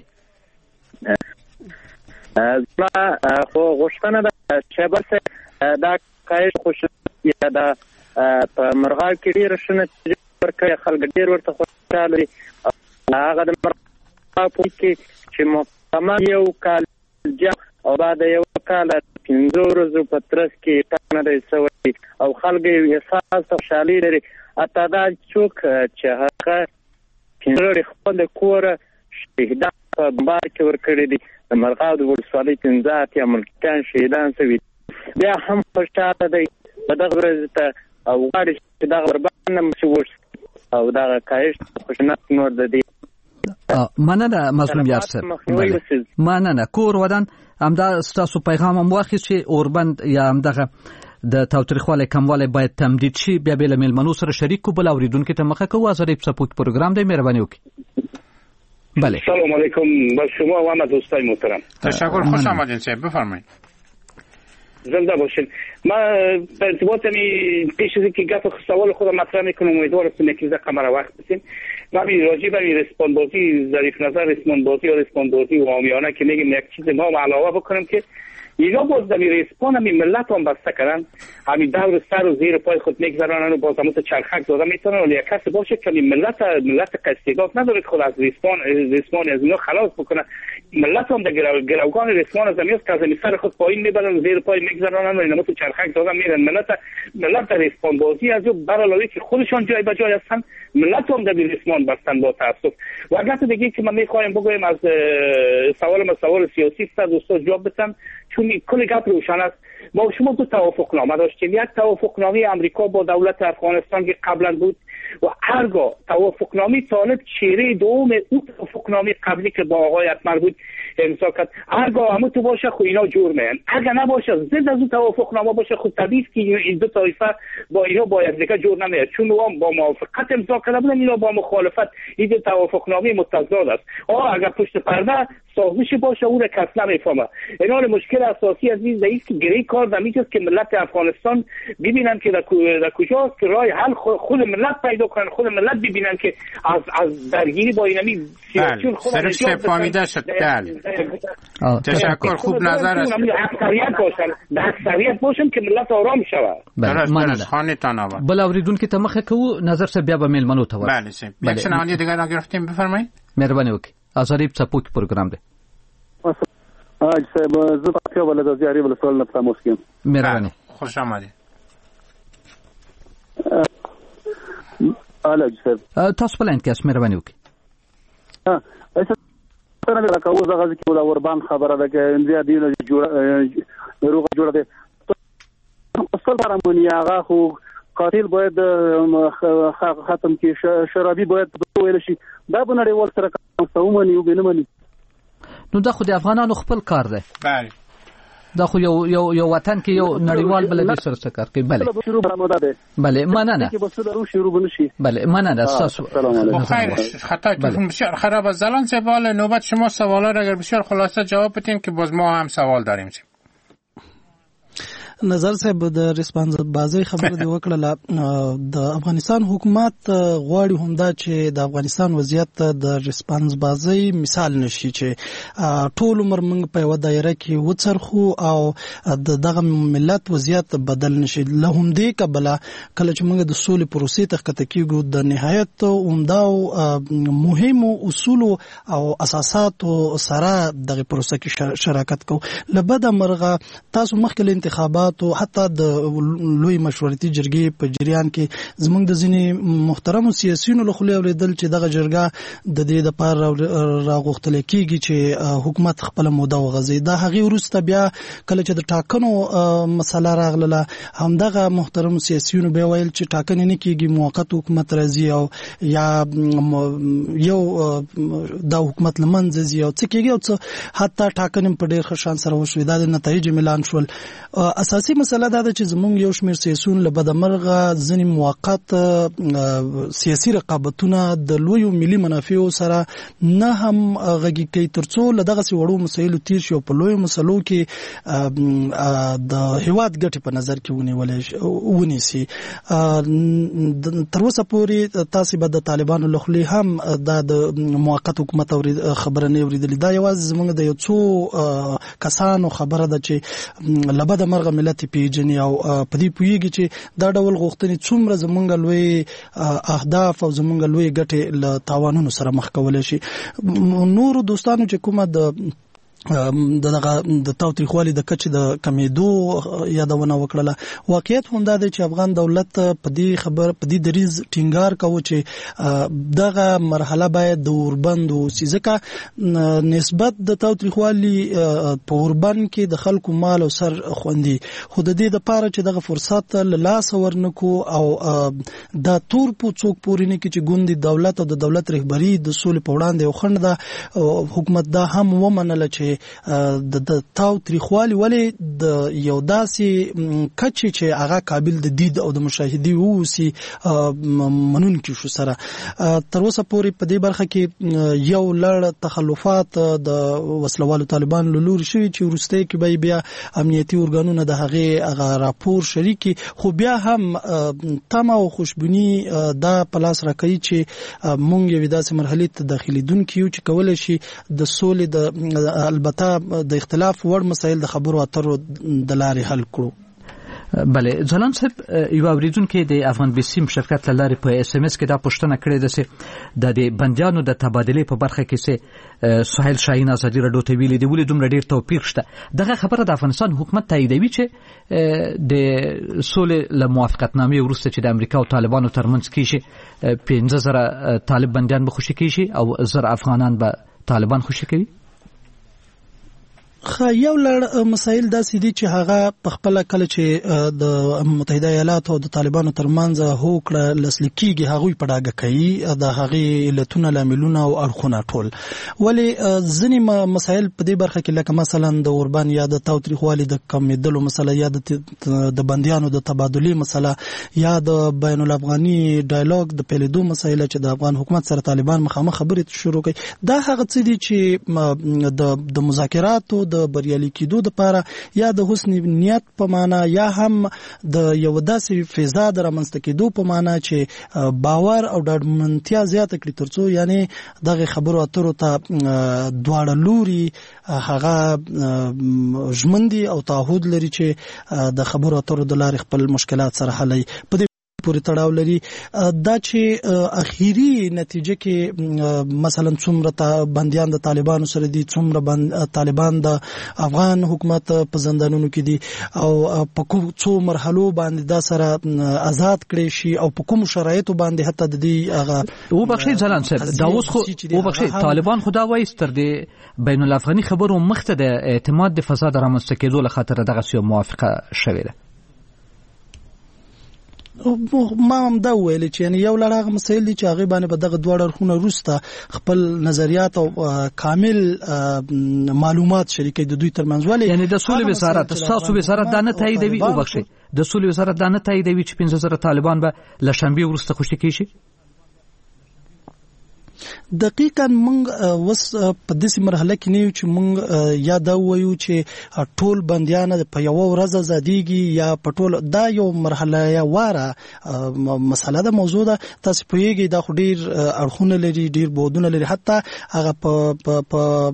زما خو غوښتنه ده چې بس دا کاهش خوشحالي ده په مرغاب کې ډېره ښه نتیجه ورکړې، خلک ډېر ورته خوشحاله دي. هغه د مرغاب په کې چې محکمه یو کال او بعد یو کال پنځه ورځو په ترڅ کې ټاکنه دی سوی او خلک یې احساس خوشحالي لري. حتی دا څوک چې هغه پنځه خپل کوره شهیدان په بمبار کې ورکړي دي، د مرغاب د ولسوالۍ پنځه اتیا ملکیان شهیدان سوي بیا هم خوشحاله دی په دغه ورځ ته او غواړي چې دغه ورباندې مسوول او دغه کاهش خوشنط نور د دې مننه مظلوم یار صاحب. مننه کور ودان همدا ستاسو پیغام هم واخیست چې اوربند یا همدغه د تاوتریخوالي کموالی باید تمدید شي. بیا به له میلمنو سره شریک کو بل اوریدونکو ته مخه کوو. ازادي سپورت پروګرام دی، مهرباني وکړئ. بله سلام علیکم با شما و همه دوستای محترم. تشکر، خوش آمدین صاحب، بفرمایید. زنده باشین. ما به ارتباط می پیش از اینکه گپ سوال خودم مطرح میکنم امیدوارم که یک کمر وقت بسیم. ما می راجع به ریسپاند بازی ظریف نظر ریسپاند بازی یا ریسپاند بازی و عامیانه که میگیم یک چیز ما علاوه بکنم که اینا باز در ریسپان همی ملت هم بسته کردن، همی دور سر و زیر پای خود میگذارن و باز همون چرخک داده میتونن، ولی یک کسی باشه که ملت ملت استعداد نداره خود از ریسپان ریسپان از اینا خلاص بکنه. ملت هم در گروگان ریسپان از همیست که از همی سر خود پایین میبرن زیر پای میگذارن و اینا تو چرخک داده میرن. ملت ملت در ریسپان بازی از او برعلاوه که خودشان جای به جای هستن، ملت هم در ریسپان بستن با تاسف. و اگر دیگه که من میخوایم بگویم از سوال ما سوال سیاسی است دوستا جواب بدم، چون کل گپ روشن است. ما شما دو توافق نامه داشتیم، یک توافق نامه امریکا با دولت افغانستان که قبلا بود و هرگاه توافق نامه طالب چهره دوم اون توافق نامه قبلی که با آقای اتمر بود امضا کرد، هرگاه همه تو باشه خو اینا جور میان، اگر نباشه ضد از اون توافق نامه باشه خود طبیعی که این دو طایفه با اینا با یکدیگر جور نمیاد، چون هم با موافقت امضا کرده بودن، اینا با مخالفت. این دو توافق نامه متضاد است. آه اگر پشت پرده سازش باشه اون کس نمیفهمه. اینا مشکل اساسی از این ضعیف که گری کار دمیجاست که ملت افغانستان ببینن که در کجاست که راه حل خود ملت پیدا کنن، خود ملت ببینن که از از درگیری با اینمی سیاسی خود نجات فهمیده شد. تشکر، خوب نظر است. اکثریت باشن، در اکثریت باشن که ملت آرام شود. درست خانتان آباد. بل اوریدونکو ته مخه کوو نظر څه بیا به میلمنو ته بله سه یک شنونده دیگر را گرفتیم، بفرمایید. مهرباني وکړئ. ازادي سپورت پروګرام دی. اج صاحب زه په یو بل د زیاري بل سوال نه تاسو کوم. مهرباني. خوش آمدید. الو صاحب تاسو په لاین کې اسمه مهرباني وکړئ. ها ایسه څنګه لکه اوس هغه چې ولا وربان خبره ده چې انډیا دی جوړ روغ جوړ دی اصل برامونی هغه خو قاتل باید ختم کی، شرابي باید ویل شي. دا به نړیوال سره کوم څه ومني او بنه مني. نو دا خو د افغانانو خپل کار دی. بله دا خو یو یو یو وطن کې یو نړیوال بل سره څه کار کوي. بله بله مننه بله مننه تاسو بخیر. خطا بسیار خراب از زلان سوال نوبت شما سوالا را اگر بسیار خلاصه جواب بدین که باز ما هم سوال داریم. نظر صاحب د ریسپانس بازي خبره دی وکړه د افغانستان حکومت غواړي همدا چې د افغانستان وضعیت د ریسپانس بازي مثال نشي چې ټول عمر موږ په یو دایره کې وڅرخو او د دغه ملت وضعیت بدل نشي. له همدې کبله کله چې موږ د سولې پروسې ته ښکته کیږو د نهایت عمده مهمو اصول او اساساتو سره دغه پروسه کې شراکت کوو. لبد مرغه تاسو مخکې انتخابات او حتی د لوی مشورتي جرګې په جریان کې زموږ د ځینې محترم سیاسيونو له خولې اوریدل چې دغه جرګه د دې د پار راغوښتل کېږي چې حکومت خپل موده وغځي. دا هغه وروسته بیا کله چې د ټاکنو مسله راغله همدغه محترم سیاسيونو به ویل چې ټاکنې نه کېږي موقت حکومت راځي او یا یو د حکومت لمنځ ځي او څه کېږي او څه حتی ټاکنې په ډېر ښه شان سره وشوې. دا د نتایج ملان شول. اساسي مسله دا ده چې زمونږ یو شمېر سیاسيون له بدمرغه ځینې موقت سیاسي رقابتونه د لویو ملي منافعو سره نه هم غږی کوي ترڅو له دغسې وړو مسایلو تیر شي او په لویو مسلو کې د هیواد ګټې په نظر کې ونیسي. تر اوسه پورې تاسې به د طالبانو له خولې هم دا د موقت حکومت خبره نه اورېدلې. دا یوازې زمونږ د یو څو کسانو خبره ده چې له بده مرغه ملت پیژني او په دې پوهیږي چې دا ډول غوښتنې څومره زمونږ لوی اهداف او زمونږ لوی ګټې له تاوانونو سره مخ کولی شي. نورو دوستانو چې کومه د دغه د تاوتریخوالي د کچې د کمیدو یادونه وکړله، واقعیت هم دا دی چې افغان دولت په دې خبر په دې دریز ټینګار کوي چې دغه مرحله باید د اوربند وسي، ځکه نسبت د تاوتریخوالي په اوربند کې د خلکو مال او سر خوندي، خو د دې لپاره چې دغه فرصت له لاس ورنکو او د تور په څوک پورې نه کې چې ګوندي دولت او د دولت رهبری د سولې په وړاندې یو خنډ ده. حکومت دا هم ومنله چې د تاوتریخوالي ولې د یو داسې کچې چې هغه قابل د دید او د مشاهدې ووسي منونکي شو سره. تر اوسه پورې په دې برخه کې یو لړ تخلفات د وسلوالو طالبان له لوري شوي چې وروسته کې به بیا امنیتي ارګانونه د هغې هغه راپور شریکي، خو بیا هم تمه او خوشبیني دا په لاس راکوي چې موږ یوې داسې مرحلې ته داخلېدونکي یو چې کولی شي د سولې د البته د اختلاف وړ مسایل د خبرو اترو د لارې حل کړو. بله ځلان صاحب، یو اوریدونکي د افغان بیسیم شرکت له لارې په اس ام اس کې دا پوښتنه کړې ده چې د بندیانو د تبادلې په برخه کې چې سهیل شاهین ازادي راډیو ته ویلي دی ولې دومره ډېر توپیر شته. دغه خبره د افغانستان حکومت تاییدوي چې د سولې له موافقتنامې وروسته چې د امریکا او طالبانو ترمنځ کېږي پنځه زره طالب بندیان به خوشي کېږي او زر افغانان به طالبان خوشي کوي؟ خا یو لړ مسایل داسې دي چې هغه په خپل کله چې د متحده ایالاتو او د طالبانو ترمنځ هوکړه لاسلیک کیږي هغوی په ډاګه کوي د هغې علتونه لاملونه او اړخونه ټول. ولې ځینې مسایل په دې برخه کې لکه مثلا د اوربان یا د تاوتریخوالي د کمیدلو مسله یا د بندیانو د تبادلې مسله یا د بین الافغاني ډایالوګ د پیلېدو مسایله چې د افغان حکومت سره طالبان مخامخ خبرې شروع کوي، دا هغه څه دي چې د مذاکراتو د بریالي کېدو لپاره یا د حسن نیت په معنا یا هم د یو داسې فضا د رامنځته کېدو په معنا چې باور او ډاډمنتیا زیاته کړي ترڅو یعنی دغه خبرو اترو ته دواړه لوري هغه ژمندي او تعهد لري چې د خبرو اترو د لارې خپل مشکلات سره حلوي. په پورې تړاو لري دا چې اخیری نتیجه کې مثلا څومره بندیان د طالبانو سره دي، څومره طالبان د افغان حکومت په زندانونو کې دي او په کوم څو مرحلو باندې دا سره آزاد کړي شي او په کوم شرایطو باندې حتی د دې هغه وبخښئ ځلان صاحب دا اوس خو وبخښئ طالبان خو دا وایي تر دې بین الافغاني خبرو مخته د اعتماد د فساد رامنځته کېدو له خاطر دغه یو موافقه شوې ده. ما هم دا ویل چې یعنی یو لړ هغه مسایل دي چې هغه باندې په دغه دوه اړخونه وروسته خپل نظریات او کامل معلومات شریکي د دوی ترمنځ ولې یعنی د سولې وزارت تاسو وزارت دا نه تاییدوي او بخښي د سولې وزارت دا نه تاییدوي چې پنځه زره طالبان به له شنبه وروسته خوشي کیږي. دقیقاً مونږ وس په داسې مرحله کې نه یو چې مونږ یا دا وایو چې ټول بندیان په یو ورځ آزادېږي یا په ټول دا یو مرحله یا واره مسله ده موضوع ده. تاسو پوهیږئ دا خو ډیر اړخونه لري ډیر بودونه لري حتی هغه په په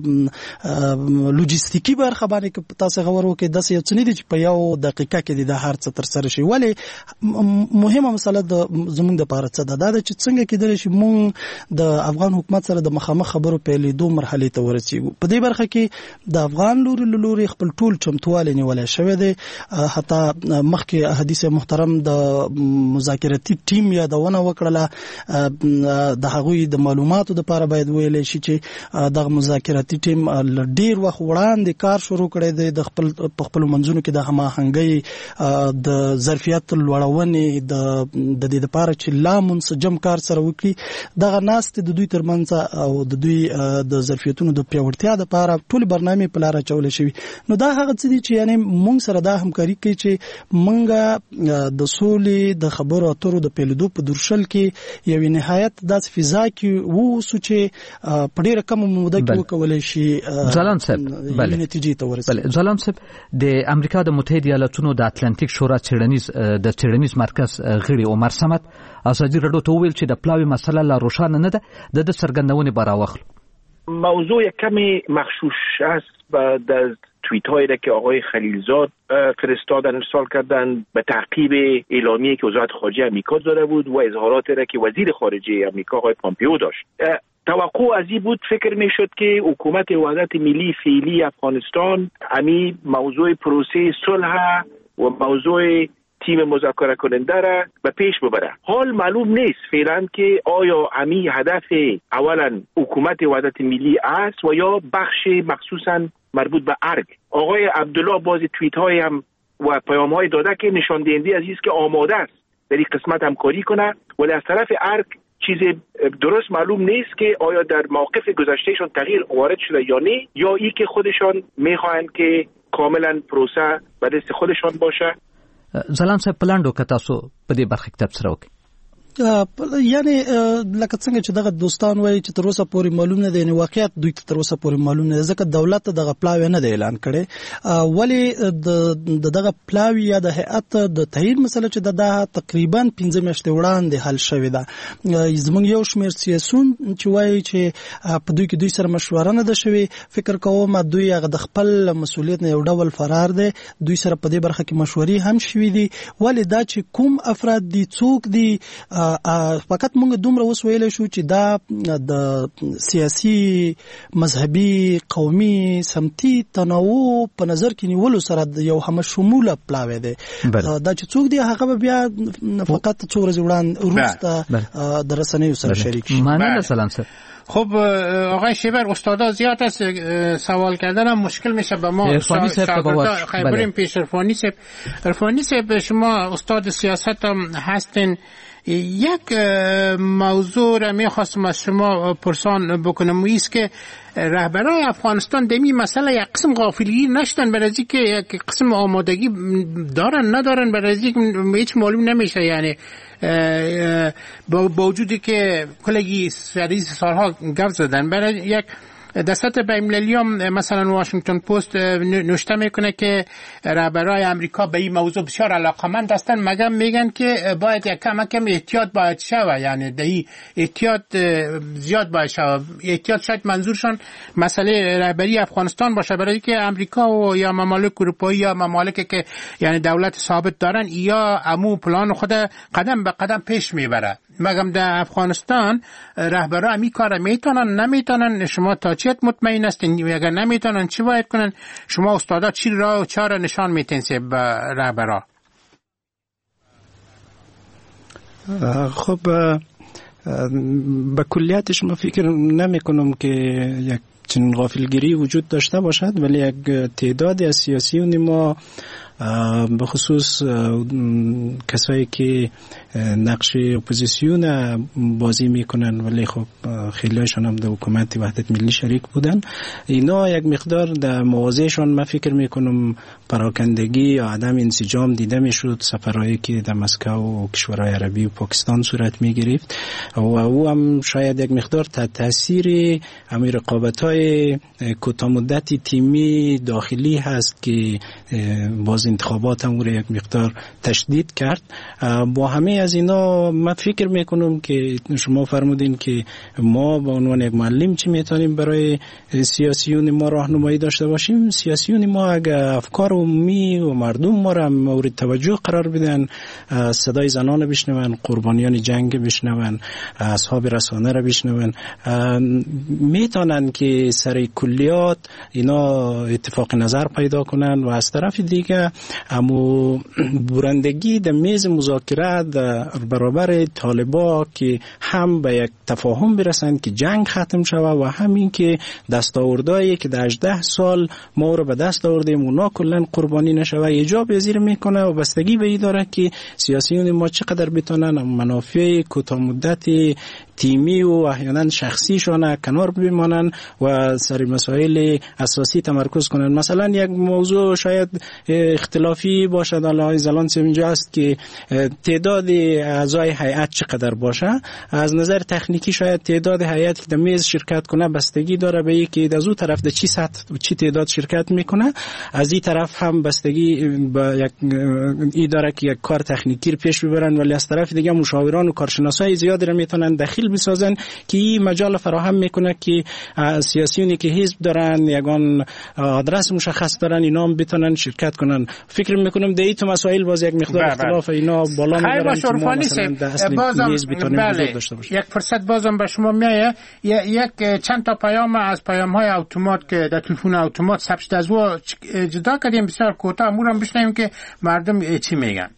لوجستیکي برخه باندې تاسو غوړو کې داسې یو څه نه دي چې په یو دقیقه کې د هر څه تر سره شي. ولی مهمه مسله د زمونږ د لپاره څه ده دا چې څنګه کېدلی شي مونږ د افغان حکومت سره د مخامخ خبرو په لیدو مرحله ته ورسیږو. په دې برخه کې د افغان لوري لوري خپل ټول چمتواله نیولای شوی دی. حتی مخکې حدیث محترم د مذاکراتي ټیم یادونه وکړه د هغوی د معلوماتو لپاره باید ویل شي چې د مذاکراتي ټیم ډیر وخت وړاندې کار شروع کړی دی د خپل په خپل منځونو کې د هماهنګي د ظرفیت لوړونې د د دې لپاره چې لا منسجم کار سره وکړي. دغه ناست د دوی ترمنځ او د دوی د ظرفیتونو د پیاوړتیا لپاره ټول برنامه په لار چول شوی. نو دا هغه څه دي چې یعنی مونږ سره دا همکاري کوي چې مونږ د سولې د خبرو اترو د پیلدو په درشل کې یو نهایت داس فضا کې وو چې په ډیره کم موده کې وکولای شي ځلان صاحب بله نتیجې ته ورسېږي. بله ځلان صاحب د امریکا د متحده ایالاتونو د اتلانتیک شورا څېړنیز د څېړنیز مرکز غړي عمر صمد ازادي رادیو ته ویل چې د پلاوی مسله لا روښانه نه ده د د سرګندونې براوخل. موضوع کمی مخشوش است در توییت هایی که آقای خلیلزاد فرستادن ارسال کردن به تعقیب اعلامیه‌ای که وزارت خارجه آمریکا داده بود و اظهاراتی را که وزیر خارجه آمریکا آقای پامپئو داشت. توقع از این بود فکر می شد که حکومت وحدت ملی فعلی افغانستان امی موضوع پروسه صلح و موضوع تیم مذاکره کننده را به پیش ببره. حال معلوم نیست فعلا که آیا امی هدف اولا حکومت وحدت ملی است و یا بخش مخصوصا مربوط به ارگ. آقای عبدالله باز توییت های هم و پیام های داده که نشان دهنده از است که آماده است در این قسمت همکاری کنه، ولی از طرف ارگ چیز درست معلوم نیست که آیا در موقف گذشتهشون تغییر وارد شده یا نه، یا ای که خودشان میخواهند که کاملا پروسه به دست خودشان باشه. ځلان صاحب پلاندو که تاسو په دې برخه کې تبصره وکړئ. یعنی لکه څنګه چې دغه دوستان وایي چې تر اوسه پورې معلوم نه دی، نو واقعیت دوی ته تر اوسه پورې معلوم نه دی ځکه دولت دغه پلاوی نه دی اعلان کړي. ولی د دغه پلاوی یا د هیئت د تعیین مسله چې د تقریبا پنځه میاشتې وړاندې حل شوې ده. زموږ یو شمېر سیاسون چې وایي چې په دوی کې دوی سره مشوره نه ده شوې، فکر کوم دوی هغه د خپل مسؤلیت نه یو ډول فرار دي، دوی سره په دې برخه کې مشورې هم شوې دي. ولی دا چې کوم افراد دي څوک دي فقط مونږ دومره اوس ویلی شو چې دا د سیاسي مذهبي قومي سمتي تنوع په نظر کې نیولو سره یو هم شموله پلاوی دی. دا چې څوک دی هغه بیا فقط څو ورځې وړاندې وروسته د رسنیو سره شریک شي. مننه سلام سر. خب آقای شیبر استادا زیاد است سوال کردن هم مشکل میشه به ما. خیلی بریم پیش عرفانی صاحب. عرفانی صاحب شما استاد سیاست هم هستین، یک موضوع را میخواستم از شما پرسان بکنم، ایست که رهبرای افغانستان دمی مسئله یک قسم غافلگیر نشدن، برای اینکه یک قسم آمادگی دارن ندارن، برای اینکه هیچ معلوم نمیشه. یعنی با وجودی که کلگی سریع سالها گفت زدن، برای یک در سطح بین‌المللی هم مثلا واشنگتن پست نوشته میکنه که رهبرای امریکا به این موضوع بسیار علاقمند هستن، مگر میگن که باید یک کم کم احتیاط باید شود، یعنی دهی احتیاط زیاد باید شود. احتیاط شاید منظورشان مسئله رهبری افغانستان باشه، برای که امریکا و یا ممالک اروپایی یا ممالکی که یعنی دولت ثابت دارن یا امو پلان خود قدم به قدم پیش میبره. مگم در افغانستان رهبرا می کار میتونن نمیتونن؟ شما تا چیت مطمئن هستین؟ اگر نمیتونن چی باید کنن؟ شما استادا چی راه و چاره نشان میتین به رهبرا؟ خب به کلیتش ما فکر نمی کنم که یک چنین غافلگیری وجود داشته باشد، ولی یک تعدادی از سیاسیون ما به خصوص کسایی که نقش اپوزیسیون بازی میکنن ولی خب خیلیشون هم در حکومت وحدت ملی شریک بودن، اینا یک مقدار در موازهشون من فکر میکنم پراکندگی یا عدم انسجام دیده میشد. سفرهایی که در مسکو و کشورهای عربی و پاکستان صورت میگرفت و او هم شاید یک مقدار تحت تاثیر همین رقابت‌های کوتاه مدتی تیمی داخلی هست که باز انتخابات هم رو یک مقدار تشدید کرد. با همه از اینا من فکر میکنم که شما فرمودین که ما به عنوان یک معلم چی میتونیم برای سیاسیون ما راهنمایی داشته باشیم. سیاسیون ما اگر افکار عمومی و مردم ما را مورد توجه قرار بدن، صدای زنان بشنون، قربانیان جنگ بشنون، اصحاب رسانه را بشنون، میتونن که سر کلیات اینا اتفاق نظر پیدا کنن و از طرف دیگه امو برندگی در میز مذاکره در برابر طالبا که هم به یک تفاهم برسن که جنگ ختم شود و همین که دستاوردهایی که در هجده سال ما رو به دست آوردیم اونا کلا قربانی نشود ایجاب پذیر میکنه و بستگی به این داره که سیاسیون ما چقدر بتونن منافع کوتاه مدت تیمی و احیانا شخصیشون کنار بمانن و سر مسائل اساسی تمرکز کنن. مثلا یک موضوع شاید اختلافی باشد، الان زلان اینجا است که تعداد اعضای هیئت چقدر باشه. از نظر تکنیکی شاید تعداد هیئت که در میز شرکت کنه بستگی داره به اینکه از اون طرف در چی سطح و چی تعداد شرکت میکنه، از این طرف هم بستگی به یک ای داره که یک کار تکنیکی رو پیش ببرن، ولی از طرف دیگه مشاوران و کارشناسای زیادی رو میتونن داخل بسازن که این مجال فراهم میکنه که سیاسیونی که حزب دارن یگان آدرس مشخص دارن اینا هم بتونن شرکت کنن. فکر میکنم در این تو مسائل باز یک مقدار اختلاف اینا بالا میبرن که ما مثلا در اصل میز بتونیم حضور داشته باشیم. یک فرصت بازم به شما میایه، یک چند تا پیام از پیام های اتومات که در تلفن اتومات ثبت شده از و جدا کردیم بسیار کوتاه امورم بشنویم که مردم چی میگن.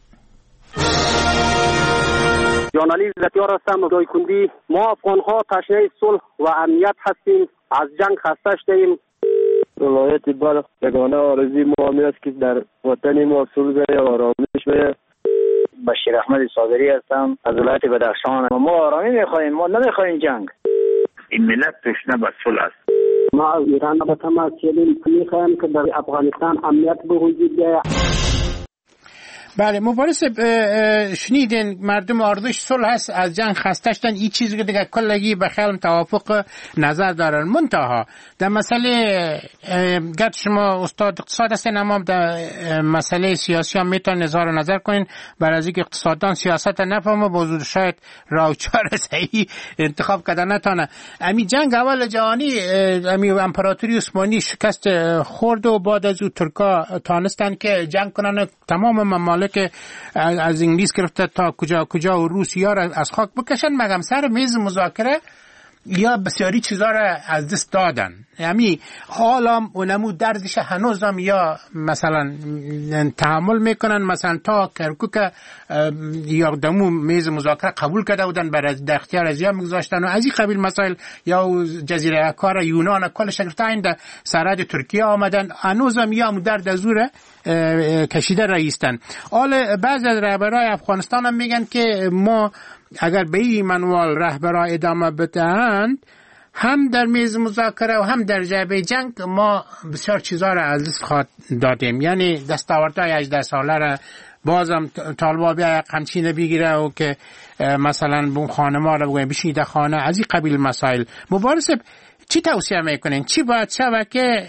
جانالیز زتیار هستم دای کندی. ما افغان‌ها تشنه صلح و امنیت هستیم، از جنگ خسته شدیم. ولایت بلخ یگانه آرزوی ما همین است که در وطن ما صلح و آرامش باشه. بشیر احمد صادری هستم از ولایت بدخشان. ما آرامی میخوایم، ما نمیخوایم جنگ. این ملت تشنه به صلح است. ما از ایران به تماس گیریم میخوایم که در افغانستان امنیت به وجود بیاید. بله مبارز شنیدین مردم آرزوش صلح هست، از جنگ خسته شدن. این چیزی که دیگه کلگی به خیال توافق نظر دارن. منتها در مسئله گرد شما استاد اقتصاد هستین اما در مسئله سیاسی هم میتونن اظهار نظر کنین برای از اینکه اقتصاددان سیاست نفهمه بازود شاید راه چاره صحیح انتخاب کردن نتونه. امی جنگ اول جهانی امی امپراتوری عثمانی شکست خورد و بعد از او ترکا تانستن که جنگ کنن، تمام ممالک که از انگلیس گرفته تا کجا کجا و روسیه را از خاک بکشن، مگم سر میز مذاکره یا بسیاری چیزا را از دست دادن. یعنی حالا اونمو دردش هنوزم یا مثلا تحمل میکنن، مثلا تا کرکوک یا دمو میز مذاکره قبول کرده بودن برای در اختیار از یا میگذاشتن و از این قبیل مسائل، یا جزیره کار یونان کلش گرفته این در سرحد ترکیه آمدن هنوزم یا درد از او کشیده رئیستن. حالا بعض از رهبرای افغانستان هم میگن که ما اگر به این منوال رهبران ادامه بدهند هم در میز مذاکره و هم در جبهه جنگ ما بسیار چیزا را از دست خواهد دادیم. یعنی دستاوردهای هجده ساله را بازم طالبا بیا قمچینه بگیره و که مثلا بون خانما را بگویم بشینید در خانه، از این قبیل مسائل. مبارز چی توصیه میکنین؟ چی باید شود که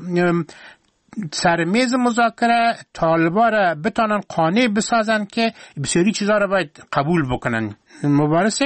سر میز مذاکره طالبا را بتانن قانع بسازن که بسیاری چیزا را باید قبول بکنن؟ مبارزه؟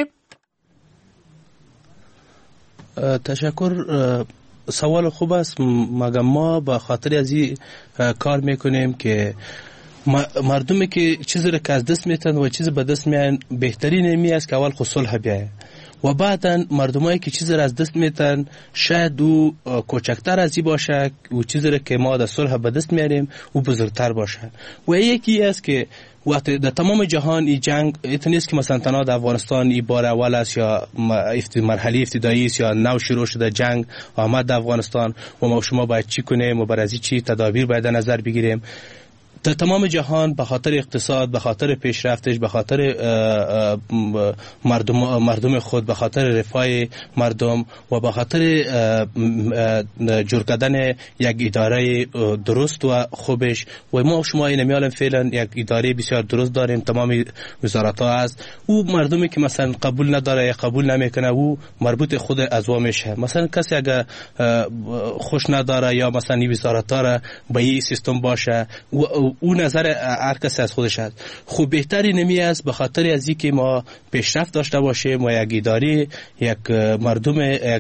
تشکر. سوال خوب است، مگم ما به خاطر از این کار میکنیم که مردمی که چیزی را که از دست میتن و چیزی به دست میان بهترین نمی است که اول خود صلح بیاید و بعدا مردمایی که چیزی را از دست میتن شاید او کوچکتر از این باشه و چیزی را که ما در صلح به دست میاریم او بزرگتر باشه. و یکی است که وقتی در تمام جهان این جنگ ایت نیست که مثلا تنها در افغانستان این بار اول است یا مرحله ابتدایی است یا نو شروع شده جنگ آمد در افغانستان و ما شما باید چی کنیم و برای چی تدابیر باید نظر بگیریم. در تمام جهان به خاطر اقتصاد، به خاطر پیشرفتش، به خاطر مردم مردم خود، به خاطر رفاه مردم و به خاطر جور کردن یک اداره درست و خوبش و ما شما این میالم فعلا یک اداره بسیار درست داریم، تمام وزارت ها است. او مردمی که مثلا قبول نداره یا قبول نمیکنه او مربوط خود از وا میشه. مثلا کسی اگر خوش نداره یا مثلا این وزارت ها را به این سیستم باشه او نظر هر کسی از خودش است. خوب بهتری نمی است به خاطر از اینکه ما پیشرفت داشته باشیم و یک اداره یک مردم یک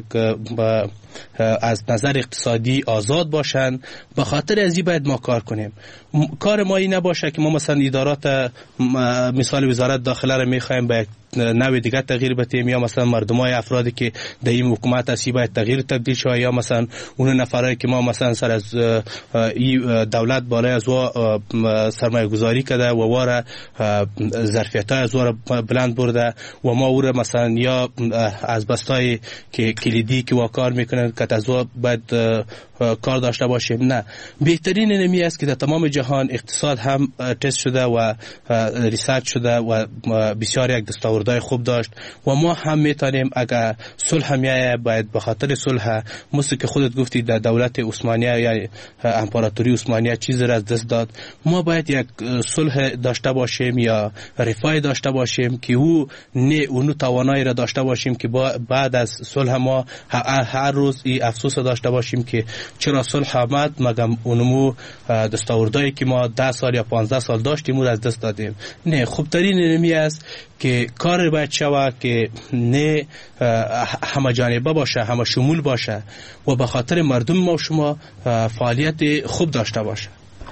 از نظر اقتصادی آزاد باشن، به خاطر از این باید ما کار کنیم. کار ما این نباشه که ما مثلا ادارات مثال وزارت داخله را میخوایم به نوع دیگه تغییر بدیم یا مثلا مردمای افرادی که در این حکومت هستی باید تغییر تبدیل شود یا مثلا اون نفرایی که ما مثلا سر از این دولت بالای از وا سرمایه گذاری کرده و واره ظرفیت های از واره بلند برده و ما او را مثلا یا از بستای که کلیدی که وا کار میکنن که از وا باید کار داشته باشیم. نه، بهترین نمی است که در تمام جهان اقتصاد هم تست شده و ریسرچ شده و بسیار یک دستاوردهای خوب داشت و ما هم میتونیم اگر صلح میایه باید به خاطر صلح مثل که خودت گفتی در دولت عثمانیه یا امپراتوری عثمانیه چیز را از دست داد، ما باید یک صلح داشته باشیم یا رفاه داشته باشیم که او نه اونو توانایی را داشته باشیم که بعد از صلح ما هر روز این افسوس داشته باشیم که چرا صلح آمد مگم اونمو دستاوردهایی که ما ده سال یا پانزده سال داشتیم او از دست دادیم. نه، خوبترین نمی است که کار باید شود که نه همه جانبه باشه، همه شمول باشه و به خاطر مردم ما و شما فعالیت خوب داشته باشه.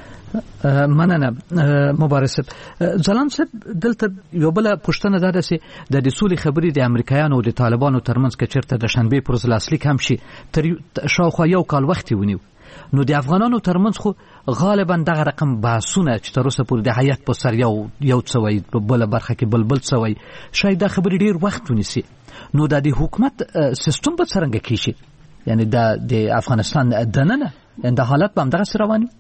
مننه مبارز ځلان صاحب دلته یو بل پوښتنه ده چې د دې سولې خبرې د امریکایانو او د طالبانو ترمنځ کې چیرته د شنبې پر ورځ لاسلیک هم شي تر شاوخوا یو کال وخت ونیو، نو د افغانانو ترمنځ خو غالبا دغه رقم بحثونه چې تر اوسه پورې د هیات په سر یو یو څه وایي په بله برخه کې بل بل څه وایي شاید دا خبرې ډېر وخت ونیسي. نو دا د حکومت سیستم به څرنګه کیږي؟ یعنی دا د افغانستان دننه د حالت به همدغسې روان وي؟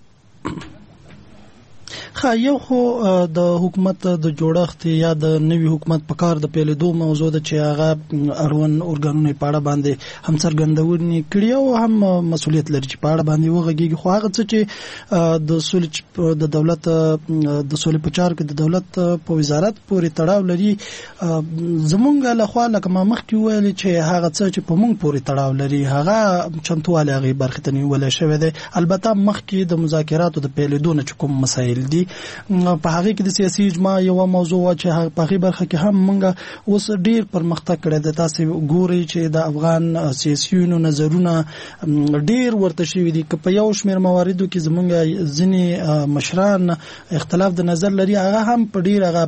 خا یو خو د حکومت د جوړښت یا د نوي حکومت په کار د پیلېدو موضوع ده چې هغه اړوند ارګانونه په اړه باندې هم څرګندونې کړي او هم مسؤلیت لري چې په اړه باندې وغږیږي. خو هغه څه چې د سولې د دولت د سولې په چارو کې د دولت په وزارت پورې تړاو لري زمونږ له خوا لکه ما مخکې وویل چې هغه څه چې په مونږ پورې تړاو لري هغه چمتووالی هغې برخې ته نیولی شوی دی. البته مخکې د مذاکراتو د پیلېدو نه چې کوم مسایل دي په هغه کې د سیاسي اجماع یو موضوع و چې په هغه برخه کې هم موږ اوس ډیر پرمختګ کړی دی. تاسو ګورئ چې د افغان سیاسيونو نظرونه ډیر ورته شوي دي که په یو شمېر مواردو کې زمونږ ځینې مشران اختلاف د نظر لري هغه هم په ډیر هغه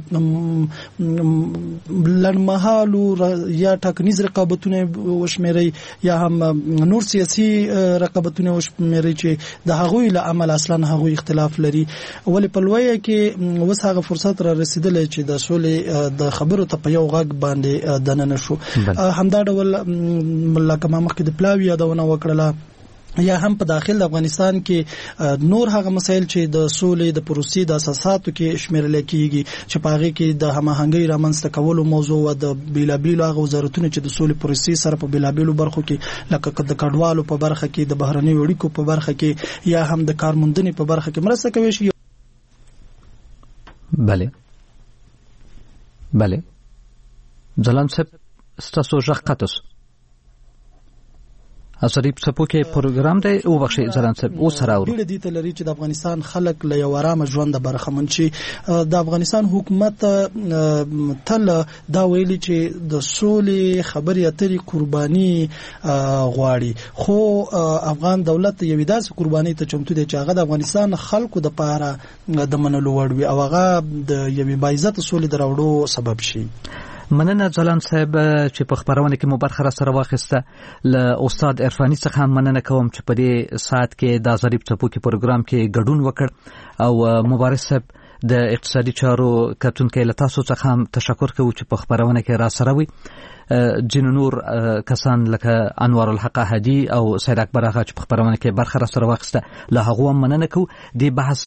لنډمهالو یا ټاکنیز رقابتونه وشمېرئ یا هم نور سیاسي رقابتونه وشمېرئ چې د هغوی له امله اصلا هغوی اختلاف لري. ولې په لویه کې اوس هغه فرصت را رسیدلی چې د سولې د خبرو ته په یو غږ باندې دننه شو. همدا ډول لکه ما مخکې د پلاوي یادونه وکړله یا هم په داخل د افغانستان کې نور هغه مسایل چې د سولې د پروسې د اساساتو کې شمیرل کېږي چې په هغه کې د هماهنګۍ رامنځته کولو موضوع او د بیلابیلو هغه وزارتونو چې د سولې پروسې سره په بیلابیلو برخو کې لکه د کډوالو په برخه کې د بهرنیو اړیکو په برخه کې یا هم د کارموندنې په برخه کې مرسته کوي شي. بله بله ځلان صاحب ستاسو غږ قطع شو. ازریب سپوکې پروګرام دی او بخښي ځلان صاحب اوس راوړو ډېر دي ته لري چې د افغانستان خلک له یو آرام ژوند برخمن شي. د افغانستان حکومت تل دا ویلي چې د سولې خبرې اترې قرباني غواړي خو افغان دولت یوې داسې قرباني ته چمتو دی چې هغه د افغانستان خلکو د پاره د منلو وړ وي او هغه د یوې باعزته سولې د راوړو سبب شي. مننه ځلان صاحب چې په خبرونه کې مو برخه را سره واخیسته. له استاد عرفاني څخه هم مننه کوم چې په دې ساعت کې د ظریف څپوکي پروګرام کې ګډون وکړ او مبارز صاحب د اقتصادي چارو کتونکو له تاسو څخه هم تشکر کوم چې په خبرونه کې را سره وي. جنو نور کسان لکه انوار الحق هدي او سید اکبر اغا چې په خبرونه کې برخه را سره واخیسته له هغه هم مننه کوم. د بحث